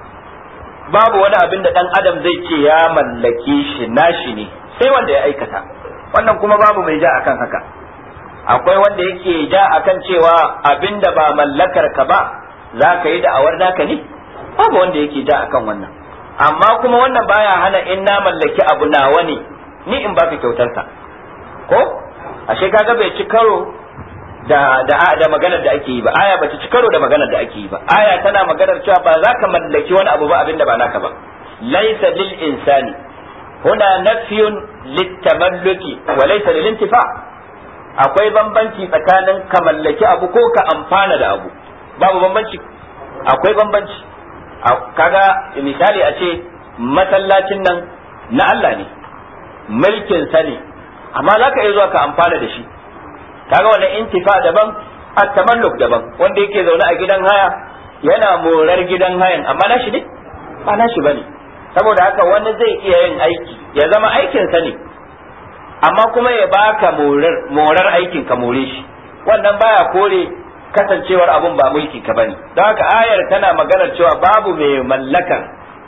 Babu wani abin da dan adam zai ce ya mallake shi nashi ne sai wanda ya aikata. Wannan kuma babu mai ja akan haka. Akwai wanda yake ja akan cewa abin da ba mallakar ka ba za ka yi da'awar naka ne? Babu wanda yake ja akan wannan. Amma kuma wannan baya hana in na mallaki abu nawa ne ni in baka kyautar ka, ko ashe kaga bai ci karo da da da maganar da ake yi ba. Aya bata ci karo da maganar da ake yi ba. Aya tana maganar cewa ba za ka mallaki wani abu ba abinda ba naka ba. Laysa lil insani huna nafyun litamalluki wa laysa lil intifa. Akwai bambanci tsakanin ka mallaki abu ko ka amfana da abu. Babu bambanci? Akwai bambanci. Kaga misali a ce masallacin nan na Allah ne, mulkin sa ne, amma za ka iya zuwa ka amfana da shi. Kaga wannan intifa daban, at-tamalluk daban. Wanda yake zaune a gidan haya yana morar gidan hayan, amma nashi ne ba nashi bane. Saboda haka wani zai iya yin aiki ya zama aikin sa ne, amma kuma ya baka morar morar aikin ka more shi. Wannan baya kore kasancewar abun ba mulki ka bane. Don haka ayar tana maganar cewa babu mai mallakan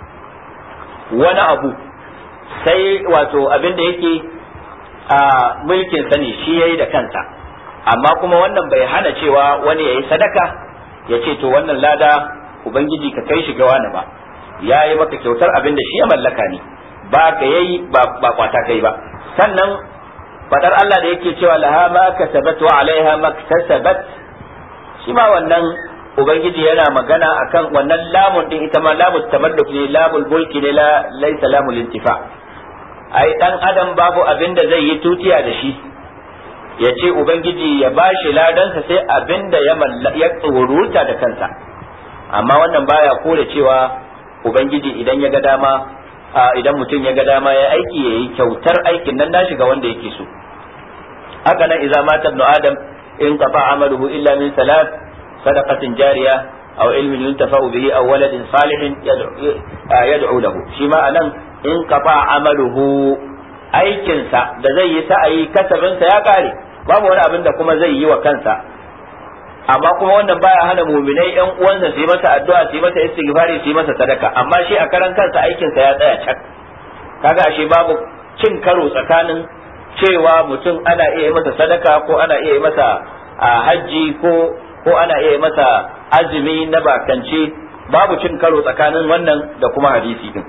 wani abu sai wato abin da yake a mulkin sa ne, shi yayi da kansa. Amma kuma wannan bai hana cewa wani yayi sadaka ya ce to wannan lada ubangiji ka kai shi ga wani ba, yayi maka kyautar abin da shi ya mallaka ne, ba ka yayi ba ba kwata kai ba. Sannan fadar Allah da yake cewa laha ma kasabat wa alaiha maktasabat, shi ma wannan ubangiji yana magana akan wannan lamun din, ita ma lamul tamalluk ne, lamul mulki ne, la laysa lamul intifa. ai dan adam babu abin da zai yi tutiya da shi ya ce ubangiji ya bashi ladansa sai abin da ya ya tsoruta da kansa, amma wannan baya kore cewa ubangiji idan ya ga dama idan mutum ya ga dama ya aiki yayi kyautar aikin nan nashi ga wanda yake so. haka nan idza mata ibnu adam in qata amaluhu illa min salat sadaqatin jariya aw ilmin yuntafa'u bihi aw waladin salihin yad'u lahu, shi ma anan in qata amaluhu aikinsa da zai yi sa'ayi kasabinsa ya kare, babu wani abin da kuma zai yi wa kansa, amma kuma wannan baya hana muminai yan uwansa su yi masa addu'a su yi masa istighfari su yi masa sadaka, amma shi a karan kansa aikinsa ya tsaya cak. kaga ashe babu cin karo tsakanin cewa mutum ana iya yi masa sadaka ko ana iya yi masa hajji ko ko ana iya yi masa azumi na bakance, babu cin karo tsakanin wannan da kuma hadisi din.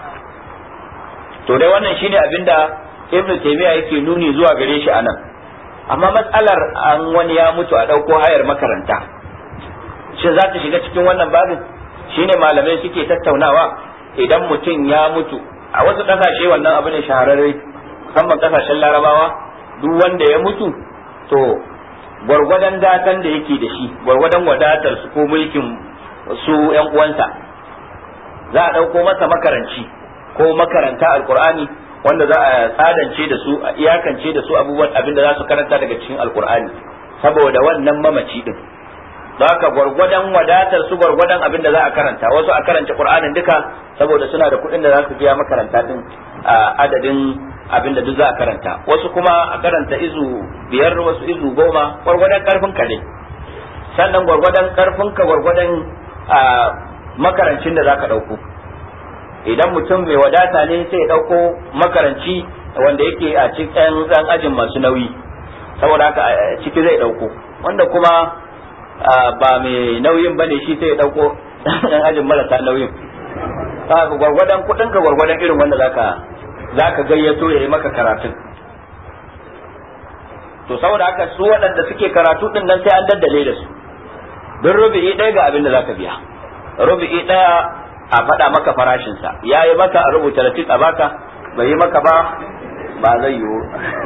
to dai wannan shine abinda Ibn Taymiyyah yake nuni zuwa gare shi anan. amma matsalar an wani ya mutu a dauko hayar makaranta, shin za ta shiga cikin wannan babin? shine malamai suke tattaunawa. idan mutum ya mutu a wasu kasashe wannan abu ne shahararre, musamman kasashen larabawa, duk wanda ya mutu to gwargwadon datan da yake da shi, gwargwadon wadatar su ko mulkin su yan uwansa, za a dauko masa makaranci ko makaranta alqur'ani wanda za a tsadance da su, a iyakance da su abubuwan abinda za su karanta daga cikin alqur'ani saboda wannan mamaci din. don haka gwargwadon wadatar su gwargwadon abinda za a karanta, wasu a karanta qur'anin duka saboda suna da kuɗin da za su biya makaranta din adadin abinda duk za a karanta, wasu kuma a karanta izu biyar, wasu izu goma, gwargwadon karfin ka ne. sannan gwargwadon karfin ka gwargwadon makarancin da za ka ɗauko. idan mutum mai wadata ne sai ya ɗauko makaranci wanda yake a cikin ɗan ajin masu nauyi, saboda haka ciki zai ɗauko. wanda kuma ba mai nauyin ba ne shi sai ya ɗauko ɗan ajin marasa nauyin. gwargwadon kuɗin ka gwargwadon irin wanda zaka zaka gayyato ya yi maka karatun. to saboda haka su waɗanda suke karatu ɗin nan sai an daddale da su, don rubi'i ɗaya ga abin da zaka biya. rubi'i ɗaya a faɗa maka farashinsa, ya yi maka a rubuta rasit a baka, bai yi maka ba ba zai yiwu.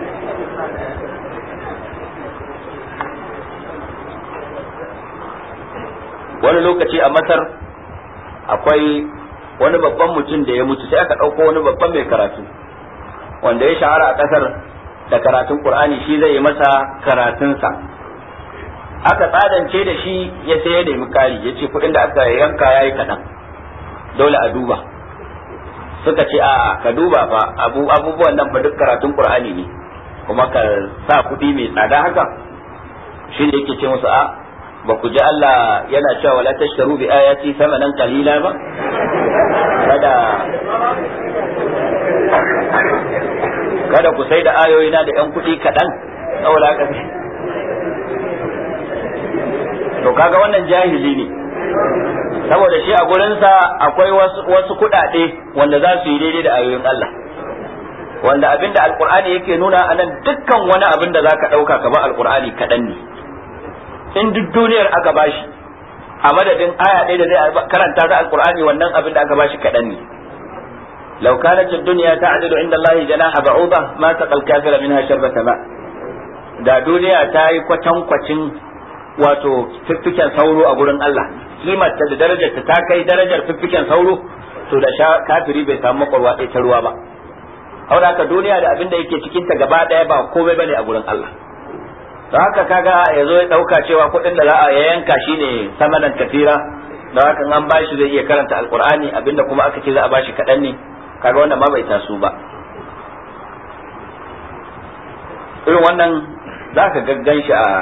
wani lokaci a Masar akwai wani babban mutum da ya mutu, sai aka ɗauko wani babban mai karatu wanda ya shahara a ƙasar da karatun Qur'ani, shi zai yi masa karatunsa. aka tsadance da shi ya sai ya nemi kari, ya ce kuɗin da aka yanka ya yi kaɗan, dole a duba. suka ce a ka duba fa abu abubuwan nan ba duk karatun Qur'ani ne, kuma ka sa kuɗi mai tsada haka. shi ne yake ce musu a ba ku ji Allah yana cewa wala tashtaru bi ayati thamanan qalila ba, kada kada ku sai da ayoyi na da yan kuɗi kaɗan, saboda haka. to kaga wannan jahili ne, saboda shi a gurinsa akwai wasu wasu kuɗaɗe wanda za su yi daidai da ayoyin Allah, wanda abinda alqur'ani yake nuna anan dukkan wani abin da zaka ɗauka ka ba alqur'ani kaɗan ne. in duk duniyar aka bashi a madadin aya ɗaya da zai karanta ta alqur'ani, wannan abin da aka bashi kaɗan ne. law kanat ad-dunya ta'dilu 'inda Allah janaha ba'udah ma taqal kafira minha sharbata ma. da duniya ta yi kwatankwacin wato fiffiken sauro a gurin Allah, kimar ta da darajar ta kai darajar fiffiken sauro, to da sha kafiri bai samu makwarwa ɗaya ta ruwa ba. haura haka duniya da abin da yake cikin ta gaba ɗaya ba komai bane a gurin Allah. don haka kaga ya zo ya ɗauka cewa kuɗin da za a yanka shine samanan kafira, don haka an bashi zai iya karanta alqur'ani, abinda kuma aka ce za a bashi kaɗan ne, kaga wannan ma bai taso ba. irin wannan za ka gaggan shi a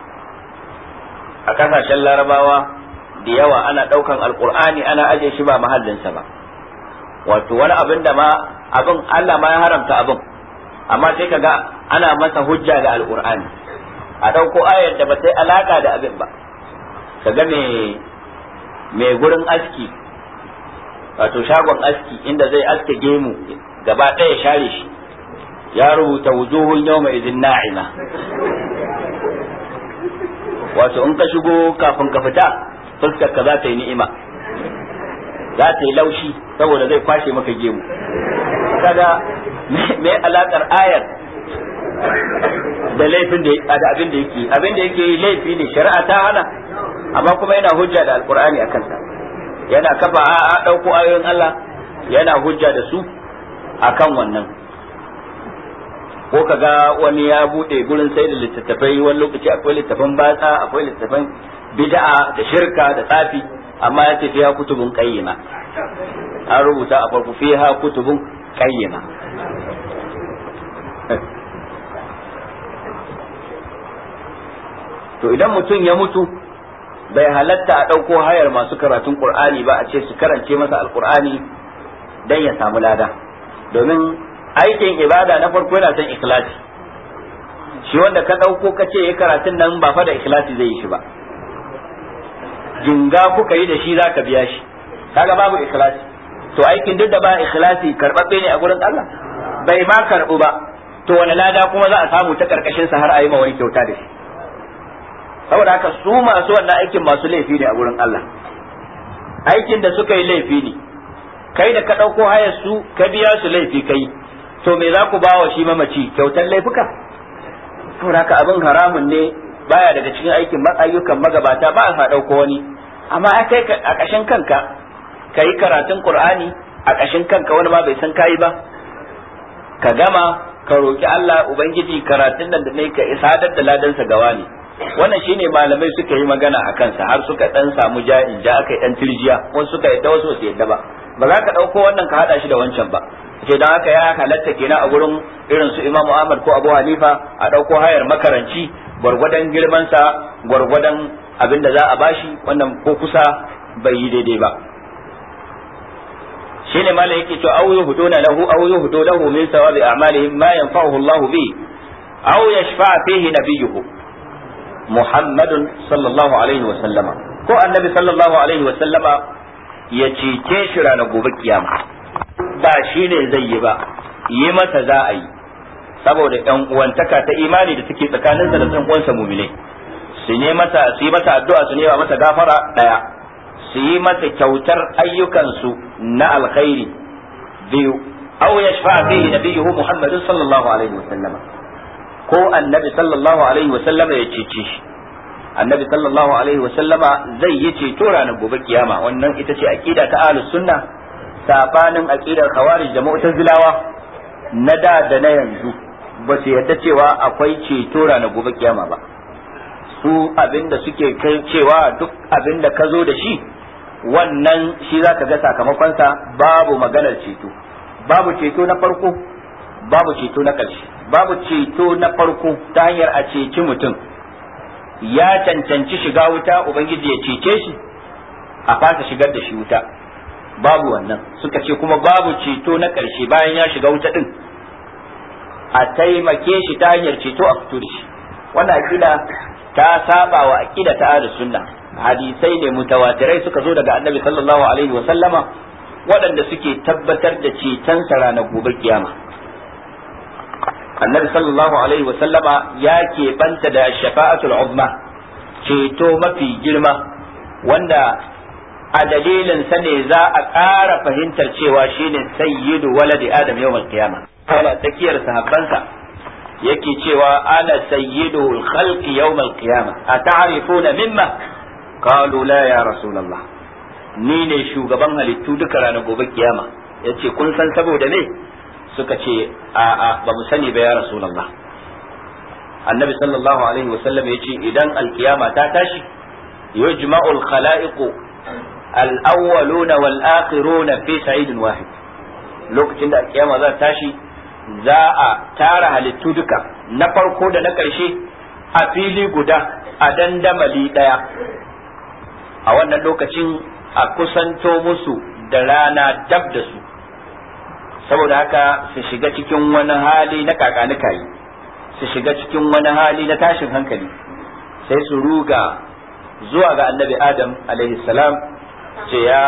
a kasashen larabawa da yawa, ana daukan alqur'ani ana aje shi ba mahallinsa ba, wato wani abin da ma abin Allah ma ya haramta abin, amma sai kaga ana masa hujja da alqur'ani, a dauko ayar da ba sai alaka da abin ba. kaga me me gurin aski, wato shagon aski inda zai aske gemu gaba ɗaya share shi, ya rubuta wujuhun yawma idhin na'ima, wato in ka shigo kafin ka fita fuskar ka za ta yi ni'ima, za ta yi laushi saboda zai kwashe maka gemu. kaga me alakar ayar da laifin da da abin da yake abin da yake laifi ne shari'a ta hana amma kuma yana hujja da alqur'ani akan sa yana kafa a dauko ayoyin Allah yana hujja da su akan wannan ko kaga wani ya bude gurin sai da littattafai wani lokaci akwai littattafan batsa akwai littattafan bid'a da shirka da tsafi amma ya ce fiha kutubun qayyima an rubuta a farko fiha kutubun qayyima to idan mutum ya mutu bai halatta a ɗauko hayar masu karatun qur'ani ba a ce su karance masa alqur'ani dan ya samu lada domin aikin ibada na farko yana son ikhlasi shi wanda ka ɗauko ka ce ya karatun nan ba fa da ikhlasi zai yi shi ba jinga kuka yi da shi zaka biya shi kaga babu ikhlasi to aikin duk da ba ikhlasi karbabbe ne a gurin Allah bai ma karbu ba to wani lada kuma za a samu ta karkashin sa har a yi ma wani kyauta da shi saboda haka su masu wannan aikin masu laifi ne a gurin Allah aikin da suka yi laifi ne kai da ka ɗauko hayar su ka biya su laifi kai to me za ku ba wa shi mamaci kyautar laifuka saboda haka abin haramun ne baya daga cikin aikin ayyukan magabata ba a ɗauko wani amma a kai a ƙashin kanka ka yi karatun Qur'ani a ƙashin kanka wani ma bai san kayi ba ka gama ka roki Allah ubangiji karatun nan da ne ka isadar da ladansa gawa ne wannan shine malamai suka yi magana a kansa har suka dan samu ja'in ja aka yi dan tirjiya wasu suka yadda wasu su yadda ba ba za ka dauko wannan ka hada shi da wancan ba ce dan haka ya halatta kenan a gurin irin su Imam Ahmad ko Abu Hanifa a dauko hayar makaranci gwargwadon girman sa gwargwadon abin da za a bashi wannan ko kusa bai yi daidai ba shine malai yake cewa aw yuhduna lahu aw yuhdu lahu min sawabi a'malihim ma yanfa'uhu Allah bi aw yashfa fihi nabiyuhu Muhammadun sallallahu alaihi wa sallama ko annabi sallallahu alaihi wa sallama ya cece shi ranar gobe kiyama ba shi ne zai yi ba yi masa za a yi saboda ɗan uwantaka ta imani da take tsakaninsa da ɗan uwansa mu'minai su ne masa su yi masa addu'a su nema masa gafara daya su yi masa kyautar ayyukansu na alkhairi biyu aw yashfa fihi nabiyuhu Muhammadun sallallahu alaihi wa sallama ko annabi sallallahu alaihi wasallama ya cece shi annabi sallallahu alaihi wasallama zai yi ceto ranar gobe kiyama wannan ita ce aqida ta ahlus sunna sabanin aqidar khawarij da mu'tazilawa na da da na yanzu ba su yadda cewa akwai ceto ranar gobe kiyama ba su abinda suke kai cewa duk abinda ka zo da shi wannan shi zaka ga sakamakonsa babu maganar ceto babu ceto na farko babu ceto na ƙarshe babu ceto na farko ta hanyar a ceci mutum ya cancanci shiga wuta ubangiji ya cece shi a fasa shigar da shi wuta babu wannan suka ce kuma babu ceto na ƙarshe bayan ya shiga wuta din a taimake shi ta hanyar ceto a fito da shi wannan aqida ta saba wa aqida ta ahlus sunna hadisai ne mutawatirai suka zo daga annabi sallallahu alaihi wa sallama waɗanda suke tabbatar da ceton sa ranar gobe kiyama annabi sallallahu alaihi wa sallama ya keɓanta da shafa'atul uzma ceto mafi girma wanda a dalilin sa ne za a ƙara fahimtar cewa shine sayyidu waladi adam yawmal qiyama kana tsakiyar sahabbansa yake cewa ana sayyidul khalqi yawmal qiyama ata'rifuna mimma qalu la ya rasulullah ni ne shugaban halittu duka ranar gobe kiyama yace kun san saboda ne suka ce a a ba mu sani ba ya rasulullah annabi sallallahu alaihi wasallam yace idan alkiyama ta tashi yujma'ul khalaiqu al-awwaluna wal akhiruna fi sa'idin wahid lokacin da alkiyama za ta tashi za a tara halittu duka na farko da na ƙarshe a fili guda a dandamali ɗaya a wannan lokacin a kusanto musu da rana dab da su saboda haka su shiga cikin wani hali na kakanika yi su shiga cikin wani hali na tashin hankali sai su ruga zuwa ga annabi adam alaihi salam ce ya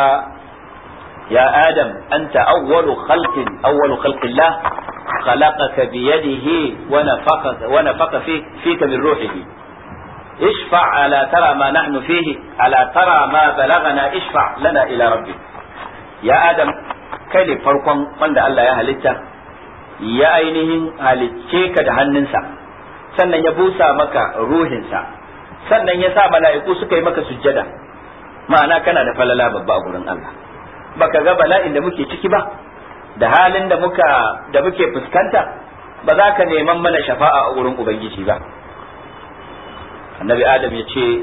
ya adam anta awwalu khalqin awwalu khalqillah خلقك بيده ونفخ ونفخ فيك, فيك من روحه اشفع ألا ترى ما نحن فيه ألا ترى ما بلغنا اشفع لنا إلى ربك يا آدم كيف فرقا من الله يا هلتا ya ainihin halicce ka da hannunsa, sannan ya busa maka ruhinsa, sannan ya sa mala'iku suka yi maka sujjada, ma'ana kana da falala babba a gurin Allah. Baka ga bala'in da muke ciki ba, da halin da muka da muke fuskanta, ba za ka neman mana shafa'a a gurin Ubangiji ba. Annabi Adam ya ce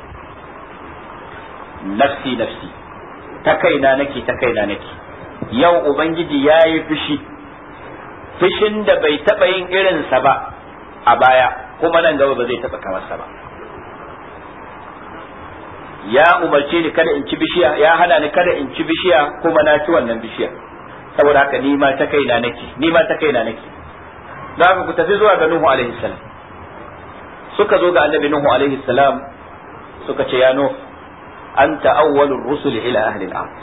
nafsi nafsi, ta kaina nake ta kaina nake. Yau Ubangiji ya yi fushi, fushin da bai taɓa yin irinsa ba a baya, kuma nan gaba ba zai taɓa kamarsa ba. Ya umarce ni kada in ci bishiya, ya hana ni kada in ci bishiya, kuma na ci wannan bishiya. Saboda haka ni ma ta kaina nake, ni ma ta kaina nake. Da haka ku tafi zuwa ga Nuhu alaihi salam. Suka zo ga annabi Nuhu alaihi salam suka ce, ya Nuhu, anta awwalur rusul ila ahli al-ard.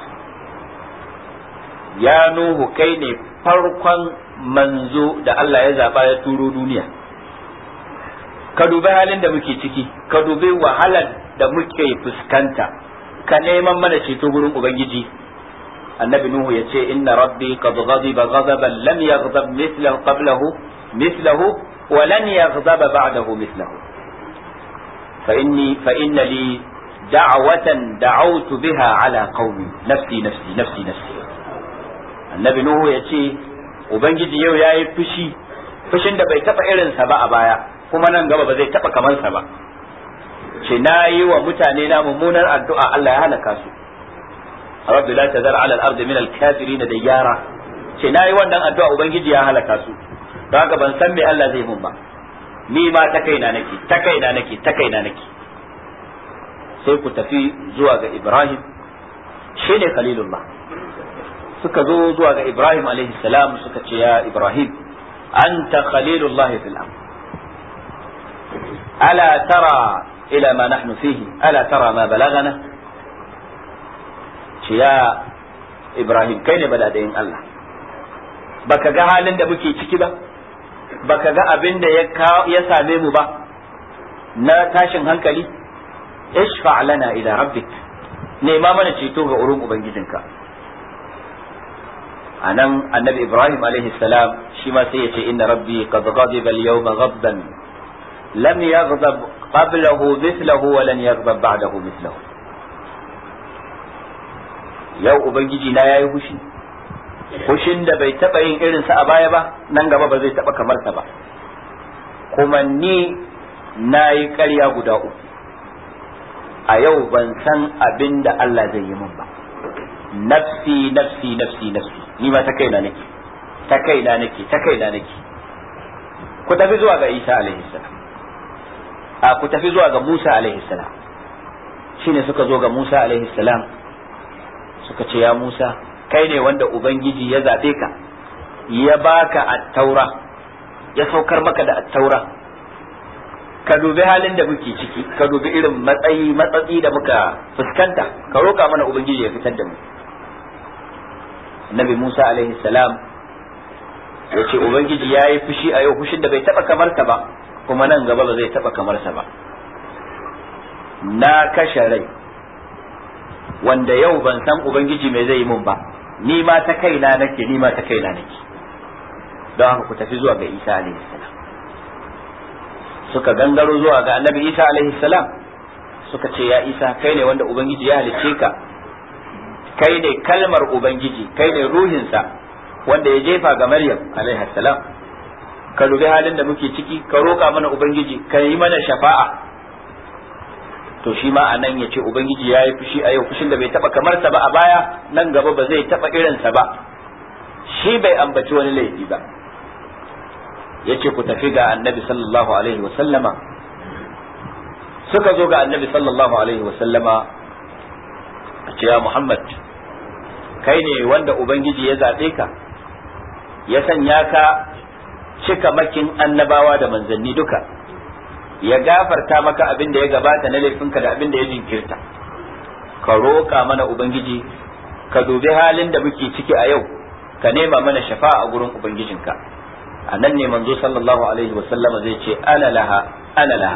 Ya Nuhu, kai ne farkon manzo da Allah ya zaba ya turo duniya. Ka dubi halin da muke ciki, ka dubi wahalar da muke fuskanta, ka neman mana ceto gurin Ubangiji. Annabi Nuhu ya ce, inna rabbi qad ghadiba ghadaban lam yaghdab mithlahu qablahu mithlahu wa lan yaghdab ba'dahu mithlahu. Fa inni fa inna li da'watan da'awtu biha ala qaumi nafsi nafsi nafsi nafsi. Annabi Nuhu ya ce, Ubangiji yau yayi fushi, fushin da bai taba irinsa ba a baya, kuma nan gaba ba zai taba kamarsa ba. Ce na yi wa mutane na mummunar addu'a Allah ya halaka su. Rabbi la tazar ala al-ard min al-kafirin dayyara. Ce na yi wannan addu'a Ubangiji ya halaka su. Don haka ban san me Allah zai mun ba. Ni ma ta kaina nake, ta kaina nake, ta kaina nake. Sai ku tafi zuwa ga Ibrahim, shine Khalilullah. Suka zo zuwa ga Ibrahim alaihi salam suka ce, ya Ibrahim, anta Khalilullah fil ard. Ala tara ila ma nahnu fihi, ala tara ma balagana. Ce ya Ibrahim, kai ne badadayin Allah, baka ga halin da muke ciki ba, baka ga abin da ya same mu ba na tashin hankali. Ishfa lana ila rabbik, nema mana ceto ga wurin ubangijinka. Anan annabi Ibrahim alaihi salam shi ma sai ya ce, inna rabbi qad ghadiba al-yawma ghadban lam yaghdab qablahu mithlahu wa lan yaghdab ba'dahu mithlahu. Yau ubangiji na yayi hushi, hushin da bai taba yin irin sa a baya ba, nan gaba ba zai taba kamar sa ba. Kuma ni nayi ƙarya guda uku, a yau ban san abin da Allah zai yi min ba. Nafsi nafsi nafsi nafsi, ni ma ta kaina nake, ta kaina nake, ta kaina nake. Ku tafi zuwa ga Isa alaihi salam, a ku tafi zuwa ga Musa alaihi salam. Shine suka zo ga Musa alaihi salam suka ce, ya Musa, kai ne wanda Ubangiji ya zaɓe ka, ya baka at-taura, ya saukar maka da at-taura. Ka dubi halin da muke ciki, ka dubi irin matsayi matsatsi da muka fuskanta, ka roƙa mana Ubangiji ya fitar da mu. Nabi Musa alaihi salam ya ce, Ubangiji ya yi fushi a yau, fushin da bai taɓa kamarsa ba, kuma nan gaba ba zai taɓa kamarsa ba. Na kashe rai wanda yau ban san Ubangiji mai zai yi mun ba, ni ma ta kaina nake, ni ma ta kaina nake. Don haka ku tafi zuwa ga Isa alaihi salam. Suka gangaro zuwa ga annabi Isa alaihi salam suka ce, ya Isa, kai ne wanda Ubangiji ya halicce ka, kai ne kalmar Ubangiji, kai ne ruhinsa wanda ya jefa ga Maryam alaihi salam. Ka dubi halin da muke ciki, ka roƙa mana Ubangiji, ka yi mana shafa'a. To shi ma a nan ya ce, Ubangiji ya yi fushi a yau, fushin da bai taɓa kamarsa ba a baya, nan gaba ba zai taɓa irinsa ba. Shi bai ambaci wani laifi ba. Ya ce ku tafi ga annabi sallallahu alaihi wa sallama. Suka zo ga annabi sallallahu alaihi wa sallama a ce, ya Muhammad, kai ne wanda Ubangiji ya zaɓe ka, ya sanya ka cika makin annabawa da manzanni duka, ya gafarta maka abin da ya gabata na laifinka da abin da ya jinkirta. Ka roƙa mana Ubangiji, ka dubi halin da muke ciki a yau, ka nema mana shafa'a a gurin Ubangijinka. A nan ne manzo sallallahu alaihi wasallama zai ce, ana laha ana laha.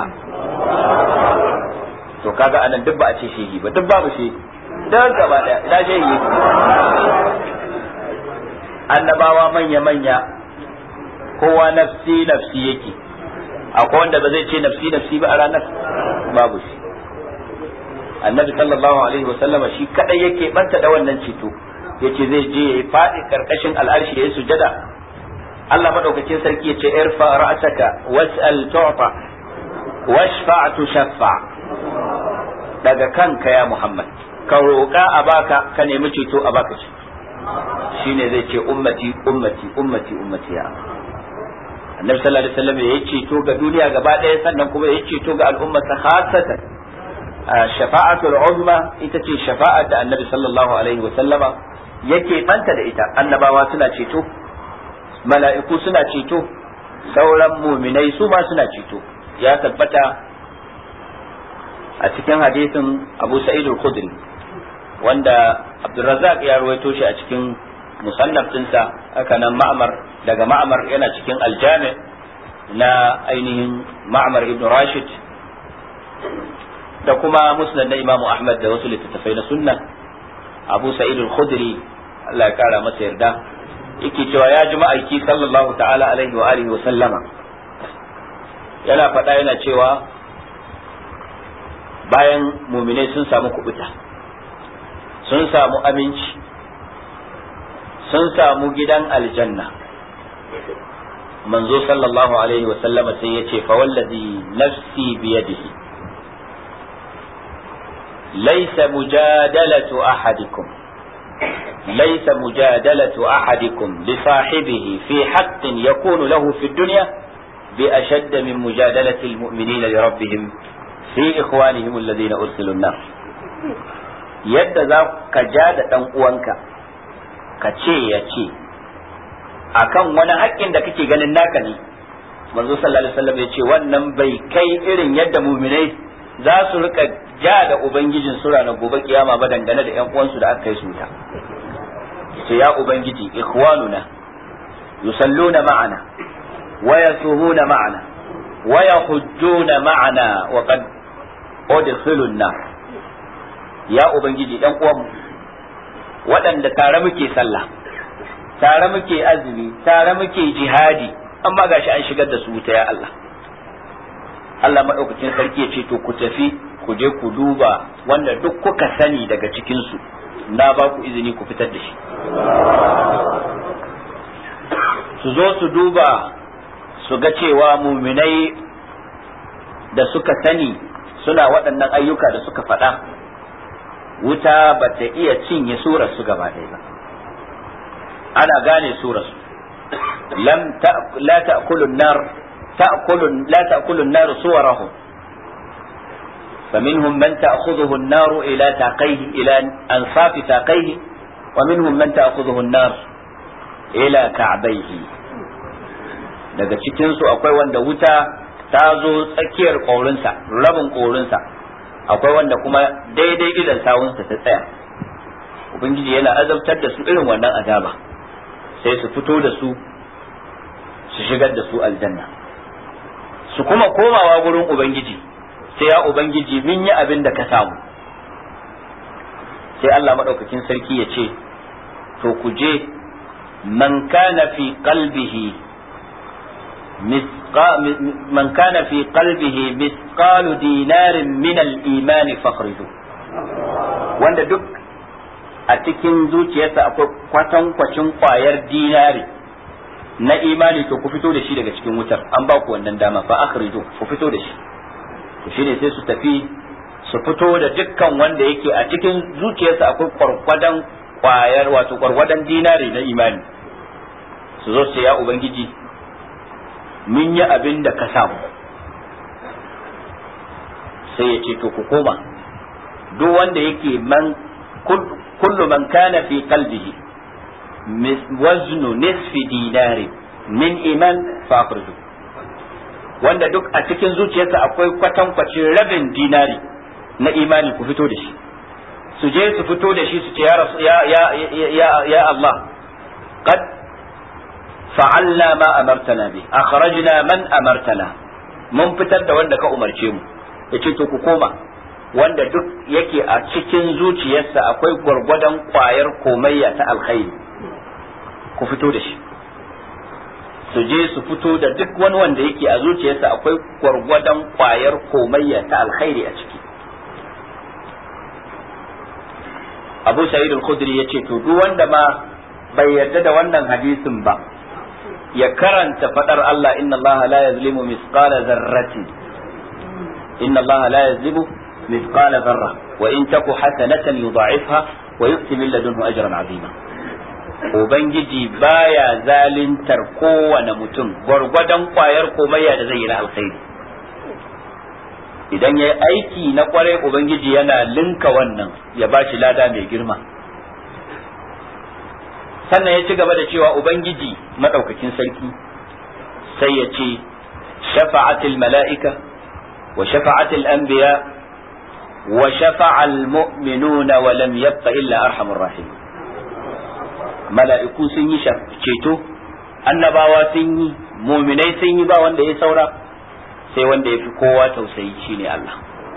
To kaga anan duk ba a ce shehi ba, duk babu shehi, don gaba daya ina shehi. Annabawa manya manya kowa nafsi nafsi yake. Akwai wanda ba zai ce nafsi nafsi ba a ranar, babu shi. Annabi sallallahu alaihi wasallama shi kadai yake banta da wannan ceto, yace zai je ya faɗi karkashin al'arshi ya yi sujada. Allah madaukakin sarki yace irfa ra'saka was'al tu'ta washfa' tushaffa. Daga kanka ya Muhammad, ka roƙa a baka, ka nemi ceto a baka ce. Shine zai ce ummati ummati ummati ummati ya Annabi sallallahu alaihi wasallam ya ceto ga duniya gaba ɗaya, sannan kuma ya ceto ga al'umma ta khassatan. Shafa'atul uzma ita ce shafa'ar da Annabi sallallahu alaihi wasallama yake banta da ita. Annabawa suna ceto, mala'iku suna ceto, sauran muminai su ma suna ceto. Ya tabbata a cikin hadisin Abu Sa'id al-Khudri wanda Abdurrazzaq ya rawaito shi a cikin musannaf dinsa, haka nan Ma'mar daga Ma'mar yana cikin al-Jami' na ainihin Ma'mar ibn Rashid da kuma Musnad na Imam Ahmad da wasu littattafai na sunna. Abu Sa'id al-Khudri Allah ya kara masa yarda yake cewa ya ji ma'aiki sallallahu ta'ala alaihi wa alihi wa sallama yana faɗa yana cewa bayan muminai sun samu kubuta, sun samu aminci, sun samu gidan aljanna, manzo sallallahu alaihi wa sallama sai ya ce fa wallazi nafsi biyadihi laysa mujadalatu ahadikum laysa mujadalatu ahadikum li sahibihi fi haqqin yakunu lahu fi dunya bi ashadd min mujadalati almu'minina li rabbihim fi ikhwanihim alladhina ursilu an-nar. Yadda za ka ja da dan uwanka ka ce ya ce akan wani haƙƙin da kake ganin naka ne, manzo sallallahu alaihi wasallam ya ce wannan bai kai irin yadda mu'minai za su rika ja da ubangijin su ranar gobe kiyama ba dangane da ƴan uwansu da aka kai su ta. Ce ya ubangiji ikhwanuna yusalluna ma'ana wa yasumuna ma'ana wa yahujjuna ma'ana wa qad udkhilu an-nar. Ya ubangiji ɗan uwanmu waɗanda tare muke sallah, tare muke azumi, tare muke jihadi, amma gashi an shigar da su wuta ya Allah. Allah madaukakin sarki ya ce to ku tafi ku je ku duba wanda duk kuka sani daga cikin su, na ba ku izini ku fitar da shi. Su zo su duba su ga cewa muminai da suka sani suna waɗannan ayyuka da suka faɗa, wuta ba ta iya cinye surar su gaba ɗaya ba. Ana gane surar su. lam la ta'kulu an-nar ta'kulu la ta'kulu an-nar suwarahum فمنهم من تأخذه النار إلى تاقيه إلى أنصاف تاقيه ومنهم من تأخذه النار إلى كعبيه. daga cikin su akwai wanda wuta ta zo tsakiyar ƙaurinsa, rabin ƙaurinsa, akwai wanda kuma daidai idan sawunsa ta tsaya. Ubangiji yana azabtar da su irin wannan azaba, sai su fito da su su shigar da su aljanna, su kuma komawa gurin Ubangiji sai ya Ubangiji mun yi abin da ka samu. Sai Allah maɗaukakin sarki ya ce to ku je man kana fi qalbihi man kana fi qalbihi misqalu dinarin min al-iman fakhridu, wanda duk a cikin zuciyarsa akwai kwatankwacin kwayar dinari na imani to ku fito da shi daga cikin wutar, an ba ku wannan dama fa akhridu, ku fito da shi. To shine sai su tafi su fito da dukkan wanda yake a cikin zuciyarsa akwai kwarkwadan kwayar wato kwarkwadan dinari na imani, su zo su ya Ubangiji mun yi abin da ka samu. Sai ya ce to ku koma duk wanda yake man kullu man kana fi qalbihi waznu nisfi dinari min iman fa akhrijuhu, wanda duk a cikin zuciyarsa akwai kwatankwacin rabin dinari na imani ku fito da shi. Su je su fito da shi su ce ya ya ya ya Allah qad fa'alna ma amartana bi akhrajna man amartana, mun fitar da wanda ka umarce mu. Yace to ku koma wanda duk yake a cikin zuciyarsa akwai gwargwadon kwayar komayya ta alkhairi ku fito da shi. su je su fito da duk wani wanda yake a zuciyarsa akwai gwargwadon kwayar komayya ta alkhairi a ciki. Abu Sa'id al-Khudri yace to duk wanda ma bai yarda da wannan hadisin ba ya karanta fadar Allah inna Allah la yazlimu mithqala dharratin inna Allah la yazlimu mithqala dharra wa in taku hasanatan yudha'ifha wa yu'ti min ladunhu ajran 'azima. Ubangiji baya zalintar kowane mutum gwargwadon kwayar komayya da zai yi na alkhairi. Idan ya yi aiki na kwarai Ubangiji yana linka wannan ya ba shi lada mai girma. Sannan ya ci gaba da cewa Ubangiji maɗaukakin sarki sai ya ce shafa'atul mala'ika wa shafa'atul anbiya wa shafa'al mu'minuna wa lam yabqa illa arhamur rahim. Mala'iku sun yi ceto, annabawa sun yi, muminai sun yi, ba wanda ya saura sai wanda ya fi kowa tausayi shine Allah.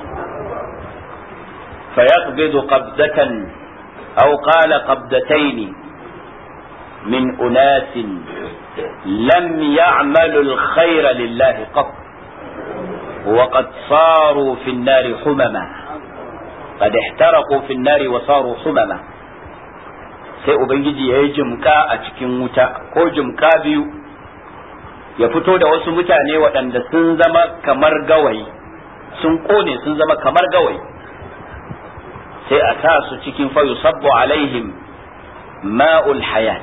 Fa yaqbidu qabdatan aw qala qabdatayn min unasin lam ya'malu al-khayra lillahi qat wa qad saru fi an-nar humama qad ihtaraqu fi an-nar wa saru humama. Sai Ubangiji ya yi jimka a cikin wuta ko jimka biyu, ya fito da wasu mutane waɗanda sun zama kamar gawayi, sun ƙone sun zama kamar gawayi, sai a sa su cikin fayu sabbu alaihim ma'ul hayat,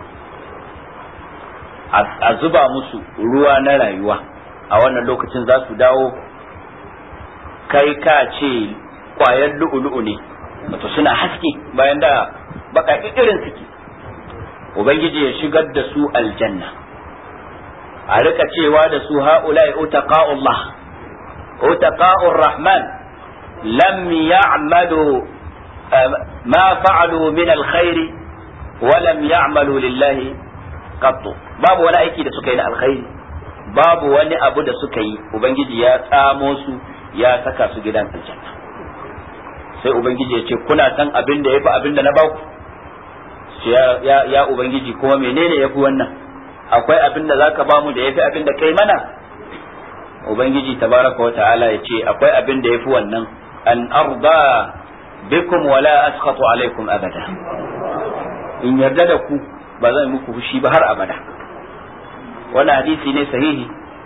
a zuba musu ruwa na rayuwa. A wannan lokacin za su dawo kai ka ce ƙwayar lu'ulu'u ne, wato suna haske bayan da baka irin suke. Ubangiji ya shigar da su aljanna, a rika cewa da su ha'ula'i utaqa'ullah utaqa'ur rahman lam ya'malu ma fa'alu min alkhairi wa lam ya'malu lillahi qattu. Babu wani aiki da suka yi na alkhairi, babu wani abu da suka yi, Ubangiji ya tsamo su ya saka su gidan aljanna. Sai Ubangiji ya ce kuna san abin da yafi abin da na baku? Ya, ya, ya Ubangiji kuma menene yafi wannan? Akwai abin da zaka bamu da yafi abin da kai mana? Ubangiji tabaraka wa ta'ala ya ce akwai abin da yafi wannan, an arda bikum wala askhatu alaikum abada. In yarda da ku ba zan muku fushi ba har abada. Wannan hadisi ne sahihi.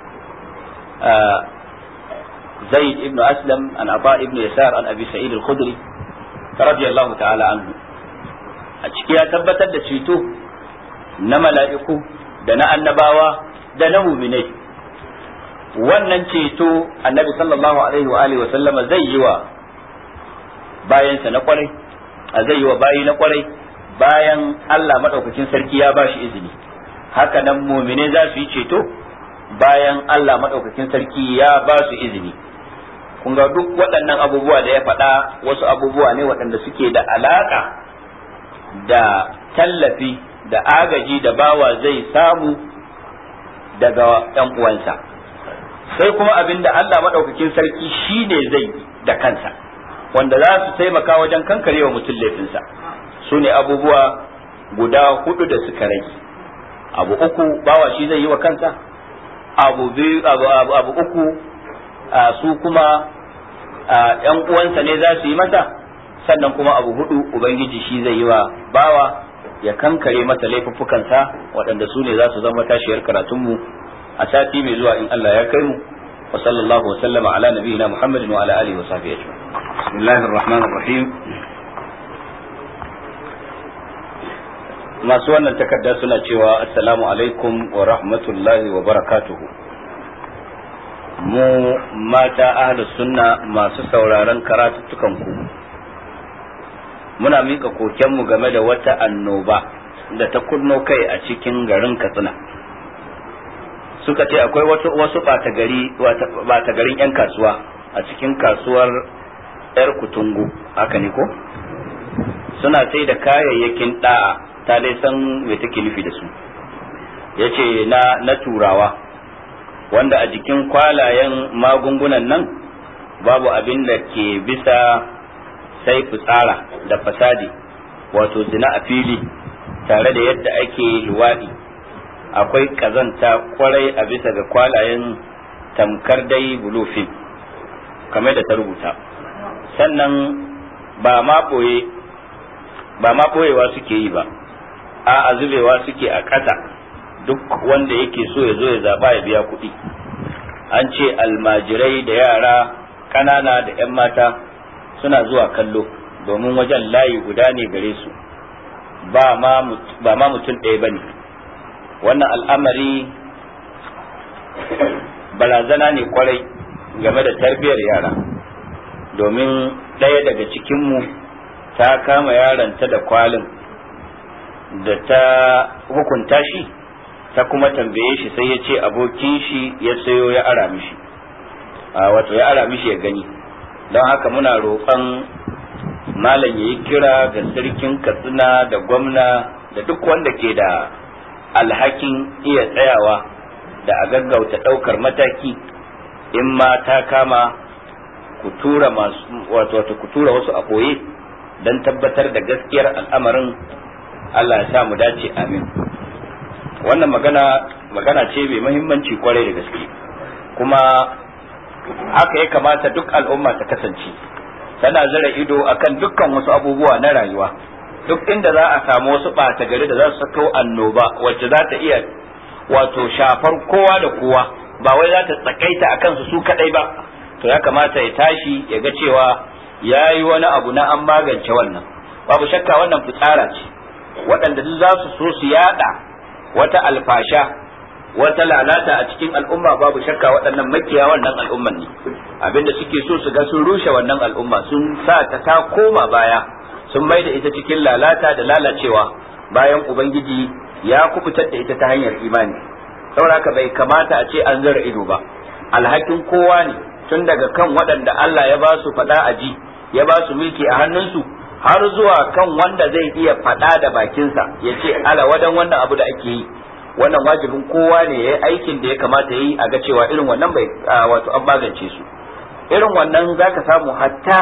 Zaid ibn Aslam an Aba ibn Yasar an Abi Sa'id al-Khudri radiyallahu ta'ala anhu. A ciki ya tabbatar da ceto na mala'iku da na annabawa da na muminai. Wannan ceto annabi sallallahu alaihi wa alihi wa sallama zai yi wa bayansa na kwarai, a zai yi wa bayi na kwarai bayan Allah madaukakin sarki ya bashi izini. Haka nan muminai za su yi ceto bayan Allah madaukakin sarki ya ba su izini. Kun ga duk waɗannan abubuwa da ya faɗa wasu abubuwa ne waɗanda suke da alaƙa da tallafi da agaji da bawa zai samu daga ɗan uwansa. Sai kuma abin da Allah maɗaukakin sarki shi ne zai da kansa, wanda za su taimaka wajen kankarewa mutum laifinsa. Su ne abubuwa guda hudu da suka rage. Abu uku bawa shi zai yi wa kansa, abu biyu abu, abu, abu uku su kuma ‘yan uwansa ne za su yi masa, sannan kuma abu hudu Ubangiji shi zai yi wa bawa ya kankare masa laifuffukansa, waɗanda su ne za su zama tashiyar karatunmu a sati mai zuwa in Allah ya kai mu. Wa sallallahu wa sallama ala nabiyina Muhammadin wa ala alihi wa sahbihi ajma'in. Bismillahir rahmanir rahim. Masu wannan takarda suna cewa assalamu alaikum wa rahmatullahi wa barakatuhu. Mu mata ahlus sunna masu sauraron karatuttukan ku, muna mika kokenmu game da wata annoba da ta kunno kai a cikin garin Katsina. Suka ce akwai wasu wasu ɓata gari ɓata garin 'yan kasuwa a cikin kasuwar 'yar Kutungu, haka ne ko? Suna sai da kayayyakin ɗa'a, ta dai san me take nufi da su. Yace na na turawa, wanda a jikin kwalayen magungunan nan babu abin da ke bisa sai fitsara da fasadi, wato zina a fili, tare da yadda ake luwaɗi akwai kazanta kwarai a bisa ga kwalayen tamkar dai bulufin kamar da ta rubuta. Sannan ba ma boye ba ma boyewa suke yi ba, a azubewa suke a ƙasa, duk wanda yake so ya zo ya zaba ya biya kuɗi. An ce almajirai da yara ƙanana da 'yan mata suna zuwa kallo domin wajen layi guda ne gare su, ba ma mutum ɗaya ba ne. Wannan al'amari barazana ne kwarai game da tarbiyyar yara, domin ɗaya daga cikinmu ta kama yaranta da kwalin da ta hukunta shi, ta kuma tambaye shi sai ya ce abokin shi ya sayo ya ara mishi, wato ya ara mishi ya gani. Don haka muna roƙon malam ya yi kira ga sarkin Katsina da gwamna da duk wanda ke da alhakin iya tsayawa da a gaggauta ɗaukar mataki, in ma ta kama ku tura masu wato ku tura wasu a ɓoye don tabbatar da gaskiyar al'amarin. Allah ya sa mu dace, amin. Wannan magana magana ce mai muhimmanci kwarai da gaske, kuma haka ya kamata duk al'umma ta kasance tana zira ido akan dukkan wasu abubuwa na rayuwa. Duk inda za a samu wasu ɓata gari da za su sako annoba wacce za ta iya wato shafar kowa da kowa, ba wai za ta tsakaita a kansu su kadai ba, to ya kamata ya tashi ya ga cewa ya yi wani abu na an magance wannan. Babu shakka wannan fitsara ce, waɗanda duk za su so su yada wata alfasha, wata lalata a cikin al'umma, babu shakka waɗannan makiya wannan al'umman ne. Abinda suke so su ga sun rushe wannan al'umma, sun sa ta ta koma baya, sun mai da ita cikin lalata da lalacewa bayan ubangiji ya kubutar da ita ta hanyar imani. Saboda bai kamata a ce an zara ido ba, alhakin kowa ne, tun daga kan waɗanda Allah ya ba su faɗa a ji, ya ba su mulki a hannunsu, har zuwa kan wanda zai iya faɗa da bakinsa ya ce ala wadan wannan abu da ake yi. Wannan wajibin kowa ne ya yi aikin da ya kamata ya yi a ga cewa irin wannan bai wato an magance su. Irin wannan za ka samu hatta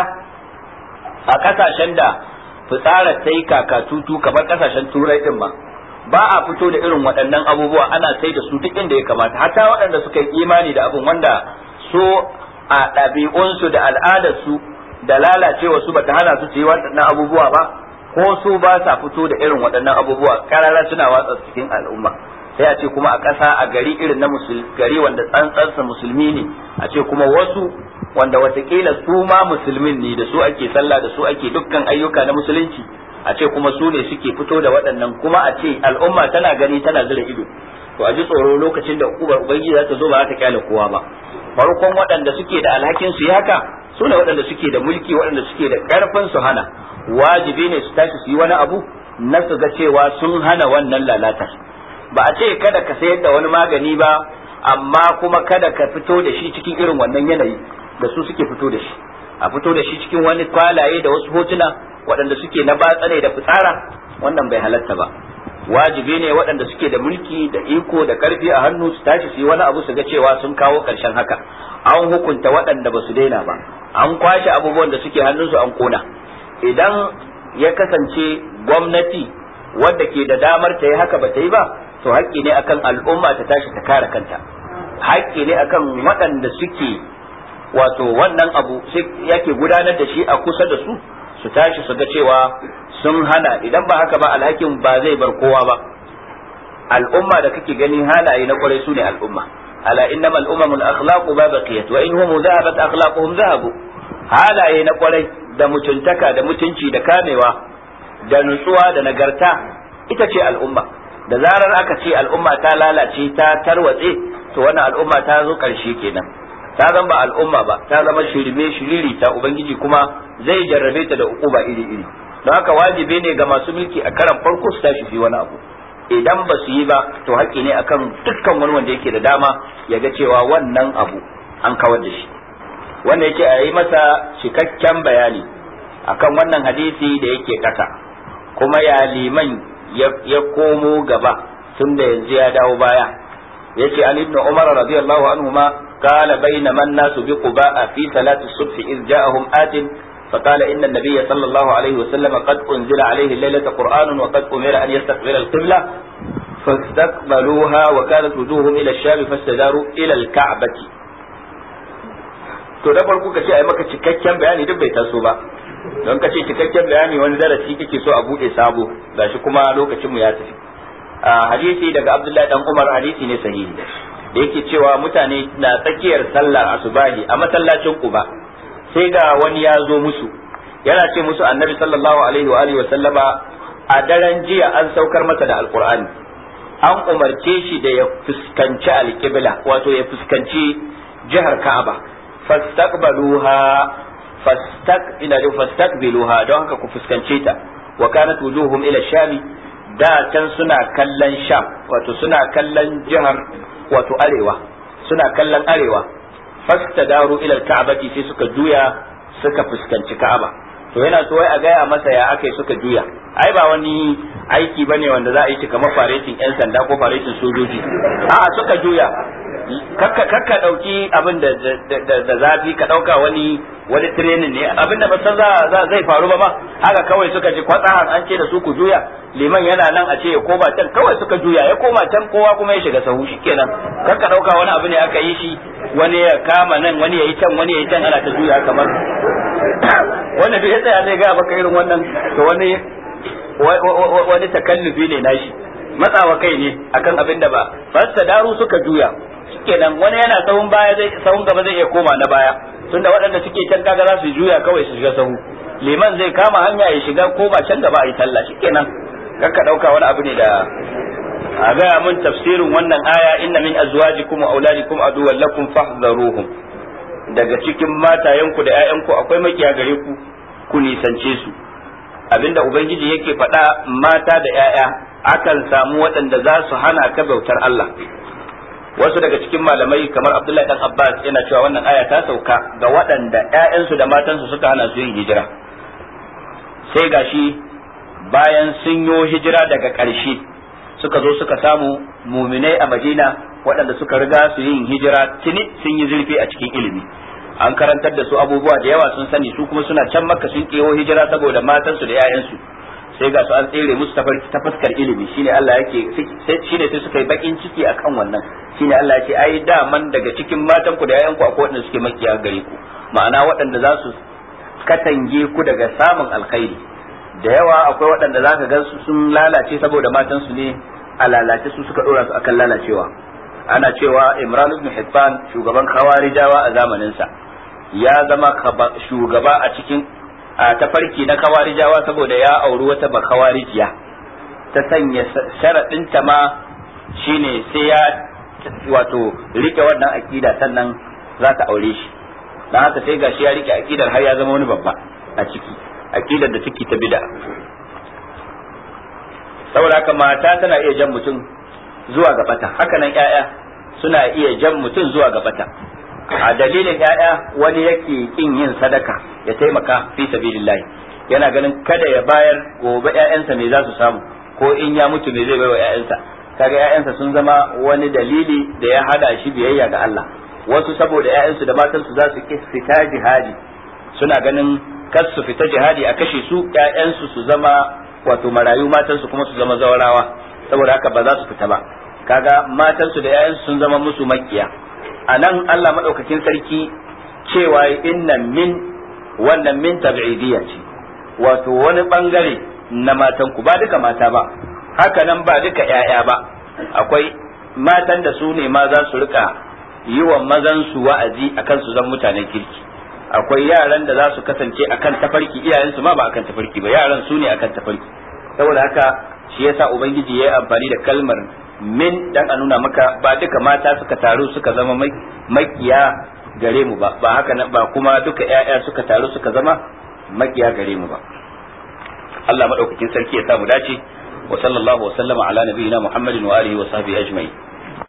a ƙasashen da fitsarar ta yi kakatutu kamar ƙasashen turai ɗin ma, ba a fito da irin waɗannan abubuwa ana sai da su duk inda ya kamata. Hatta waɗanda suka yi imani da abin, wanda so a ɗabi'unsu da al'adarsu da lalacewa su bata hana su yi waɗannan abubuwa ba, ko su ba sa fito da irin waɗannan abubuwa karara suna watsa cikin al'umma. Sai a ce kuma a ƙasa, a gari irin na gari wanda tsantsansa musulmi ne, a ce kuma wasu wanda watakila su ma musulmin ne, da su ake sallah, da su ake dukkan ayyuka na musulunci, a ce kuma su ne suke fito da waɗannan, kuma a ce al'umma tana gani tana zira ido. To a ji tsoro lokacin da ubar ubangiji za ta zo ba za ta kyale kowa ba. Farkon waɗanda suke da alhakin su yi haka su ne waɗanda suke da mulki, waɗanda suke da ƙarfin su hana. Wajibi ne su tashi su yi wani abu na su ga cewa sun hana wannan lalatar. Ba a ce kada ka sayar da wani magani ba, amma kuma kada ka fito da shi cikin irin wannan yanayi da su suke fito da shi. A fito da shi cikin wani kwalaye da wasu hotuna waɗanda suke na batsa ne da fitsara, wannan bai halatta ba. Wajibi ne waɗanda suke da mulki da iko da ƙarfi a hannu su tashi su yi wani abu su ga cewa sun kawo ƙarshen haka. An hukunta waɗanda ba su daina ba, an kwashe abubuwan da suke hannunsu an kona. Idan ya kasance gwamnati wadda ke da damar ta yi haka ba ta yi ba, to haƙƙi ne akan al'umma ta tashi ta kare kanta. Haƙƙi ne akan waɗanda suke wato wannan abu yake gudanar da shi a kusa da su, su tashi su ga cewa sun hana. Idan ba haka ba alhakin ba zai bar kowa ba. Al'umma da kake gani halaye na kwarai su ne al'umma. ala innama al'umamul akhlaqu ba baqiyat wa in hum dhahabat akhlaquhum dhahabu. Halaye na kwarai da mutuntaka da mutunci da kamewa da nutsuwa da nagarta ita ce al'umma. Da zarar aka ce al'umma ta lalace ta tarwatse, to wannan al'umma ta zo karshe kenan, ta zama ba al'umma ba, ta zama shirme shiriri ta ubangiji kuma zai jarrabe ta da ukuba iri iri. Don haka wajibi ne ga masu mulki a karan farko su tashi su yi wani abu. Idan ba su yi ba, to haƙƙi ne akan dukkan wani wanda yake da dama ya ga cewa wannan abu an kawar da shi. Wanda yake a yi masa cikakken bayani akan wannan hadisi da yake ƙasa, kuma ya liman ya komo gaba tun da yanzu ya dawo baya. Yace an ibnu Umar radiyallahu anhuma qala bainama an-nasu bi Quba fi salati as-subh iz ja'ahum atin فقال إن النبي صلى الله عليه وسلم قد أنزل عليه الليلة قرآن وقد أمر أن يستقبل القبلة fastaqbaluha wa kanat wujuhum ila ash-sham fastadaru ila al-ka'bati. to da farko kace ai maka cikakken bayani duk bai taso ba, don kace cikakken bayani wani darasi kake so a bude sabo, gashi kuma lokacin mu ya tafi. hadisi daga Abdullahi dan Umar, hadisi ne sahihi, da yake cewa mutane na tsakiyar sallar asubahi a masallacin Quba, sai ga wani ya zo musu yana ce musu annabi sallallahu alaihi wa alihi wa sallama a daren jiya an saukar masa da alqur'ani, an umarce shi da ya fuskanci alqibla, wato ya fuskanci jihar Ka'aba, fastaqbaluha fastaq ila fastaqbiluha, don haka ku fuskance ta. Wa kanat wujuhum ila shami, da can suna kallon sham, wato suna kallon jihar wato arewa, suna kallon arewa. Fastadaru ila ka'bati, sai suka juya suka fuskanci Ka'aba. To yana so wai a gaya masa ya akai suka juya, ai ba wani aiki bane wanda za a yi shi kamar faretin yan sanda ko faretin sojoji. A'a, suka juya. kakka kakka dauki abin da da zafi ka dauka wani wani training ne, abin da ba san za zai faru ba ma, haka kawai suka ji kwatsahan an ce da su ku juya, liman yana nan a ce ya koma can, kawai suka juya ya koma can, kowa kuma ya shiga sahu, shikenan. Kakka dauka wani abu ne aka yi shi, wani ya kama nan wani ya yi can wani ya yi can, ana ta juya kamar wannan duk ya tsaya zai ga baka irin wannan, to wani wani takallufi ne nashi, matsawa kai ne akan abin da ba. Fasta daru suka juya, kenan wani yana sahun baya zai sahun gaba zai iya koma na baya, tunda waɗanda suke can kaga za su juya kawai su shiga sahu, liman zai kama hanya ya shiga koma can gaba a yi talla, shikenan. Kakka dauka wani abu ne da a gaya mun tafsirin wannan aya, inna min azwajikum wa auladikum aduwwan lakum fahdharuhum, daga cikin matayenku da ƴaƴanku akwai makiya gare ku, ku nisance su. Abinda ubangiji yake faɗa, mata da ƴaƴa akan samu waɗanda za su hana ka bautar Allah. Wasu daga cikin malamai kamar Abdullahi dan Abbas yana cewa wannan aya ta sauka ga waɗanda ƴaƴansu da matansu suka hana su yin hijira, sai gashi bayan sun yo hijira daga ƙarshe suka zo suka samu muminai a Madina waɗanda suka riga su yin hijira tuni sun yi zurfi a cikin ilimi, an karantar da su abubuwa da yawa sun sani, su kuma suna can Makka sun kewo hijira saboda matansu da ƴaƴansu, sai ga su an tsere musu ta fuskar ilimi. Shine Allah yake shine sai suka yi bakin ciki akan wannan, shine Allah yake ai daman daga cikin matan ku da yayan ku akwai waɗanda suke makiya gare ku, ma'ana waɗanda za su katange ku daga samun alkhairi. Da yawa akwai waɗanda za ka ga su sun lalace saboda matan su ne a lalace, su suka dora su akan lalacewa. Ana cewa Imran ibn Hibban, shugaban Khawarijawa a zamanin sa, ya zama shugaba a cikin a tafarki na Khawarijawa saboda ya auri wata ba Khawarijiya, ta sanya sharadin ta ma shine sai ya wato rike wannan akida sannan za ta aure shi. Dan haka sai gashi ya rike akidar har ya zama wani babba a ciki, akidar da take ta bid'a. Saboda haka mata tana iya jan mutum zuwa ga bata, haka nan ƴaƴa suna iya jan mutum zuwa ga bata. A dalilin ƴaƴa wani yake kin yin sadaka ya taimaka fi sabilillah, yana ganin kada ya bayar gobe ƴaƴansa me za su samu, ko in ya mutu me zai bai wa ƴaƴansa. Kaga ƴaƴansa sun zama wani dalili da ya hada shi biyayya ga Allah. Wasu saboda ƴaƴansu da matansu za su fita jihadi, suna ganin kar su fita jihadi a kashe su, ƴaƴansu su zama wato marayu, matansu kuma su zama zawarawa, saboda haka ba za su fita ba. Kaga matansu da ƴaƴansu sun zama musu makiya. A nan Allah madaukakin sarki cewa inna min, wannan min tab'idiyya ce, wato wani bangare na matan ku, ba duka mata ba, haka nan ba duka ƴaƴa ba. Akwai matan da su ne ma za su rika yi wa mazan su wa'azi akan su zan mutanen kirki, akwai yaran da za su kasance akan tafarki, iyayensu ma ba akan tafarki ba, yaran su ne akan tafarki. Saboda haka shi yasa ubangiji ya yi amfani da kalmar min dan a nuna maka ba duka mata suka taru suka zama makiya gare mu ba, ba haka ba kuma duka ƴaƴa suka taru suka zama makiya gare mu ba. Allah madaukakin sarki ya sa mu dace. Wa sallallahu wa sallama ala nabiyyina Muhammadin wa alihi wa sahbihi ajma'in.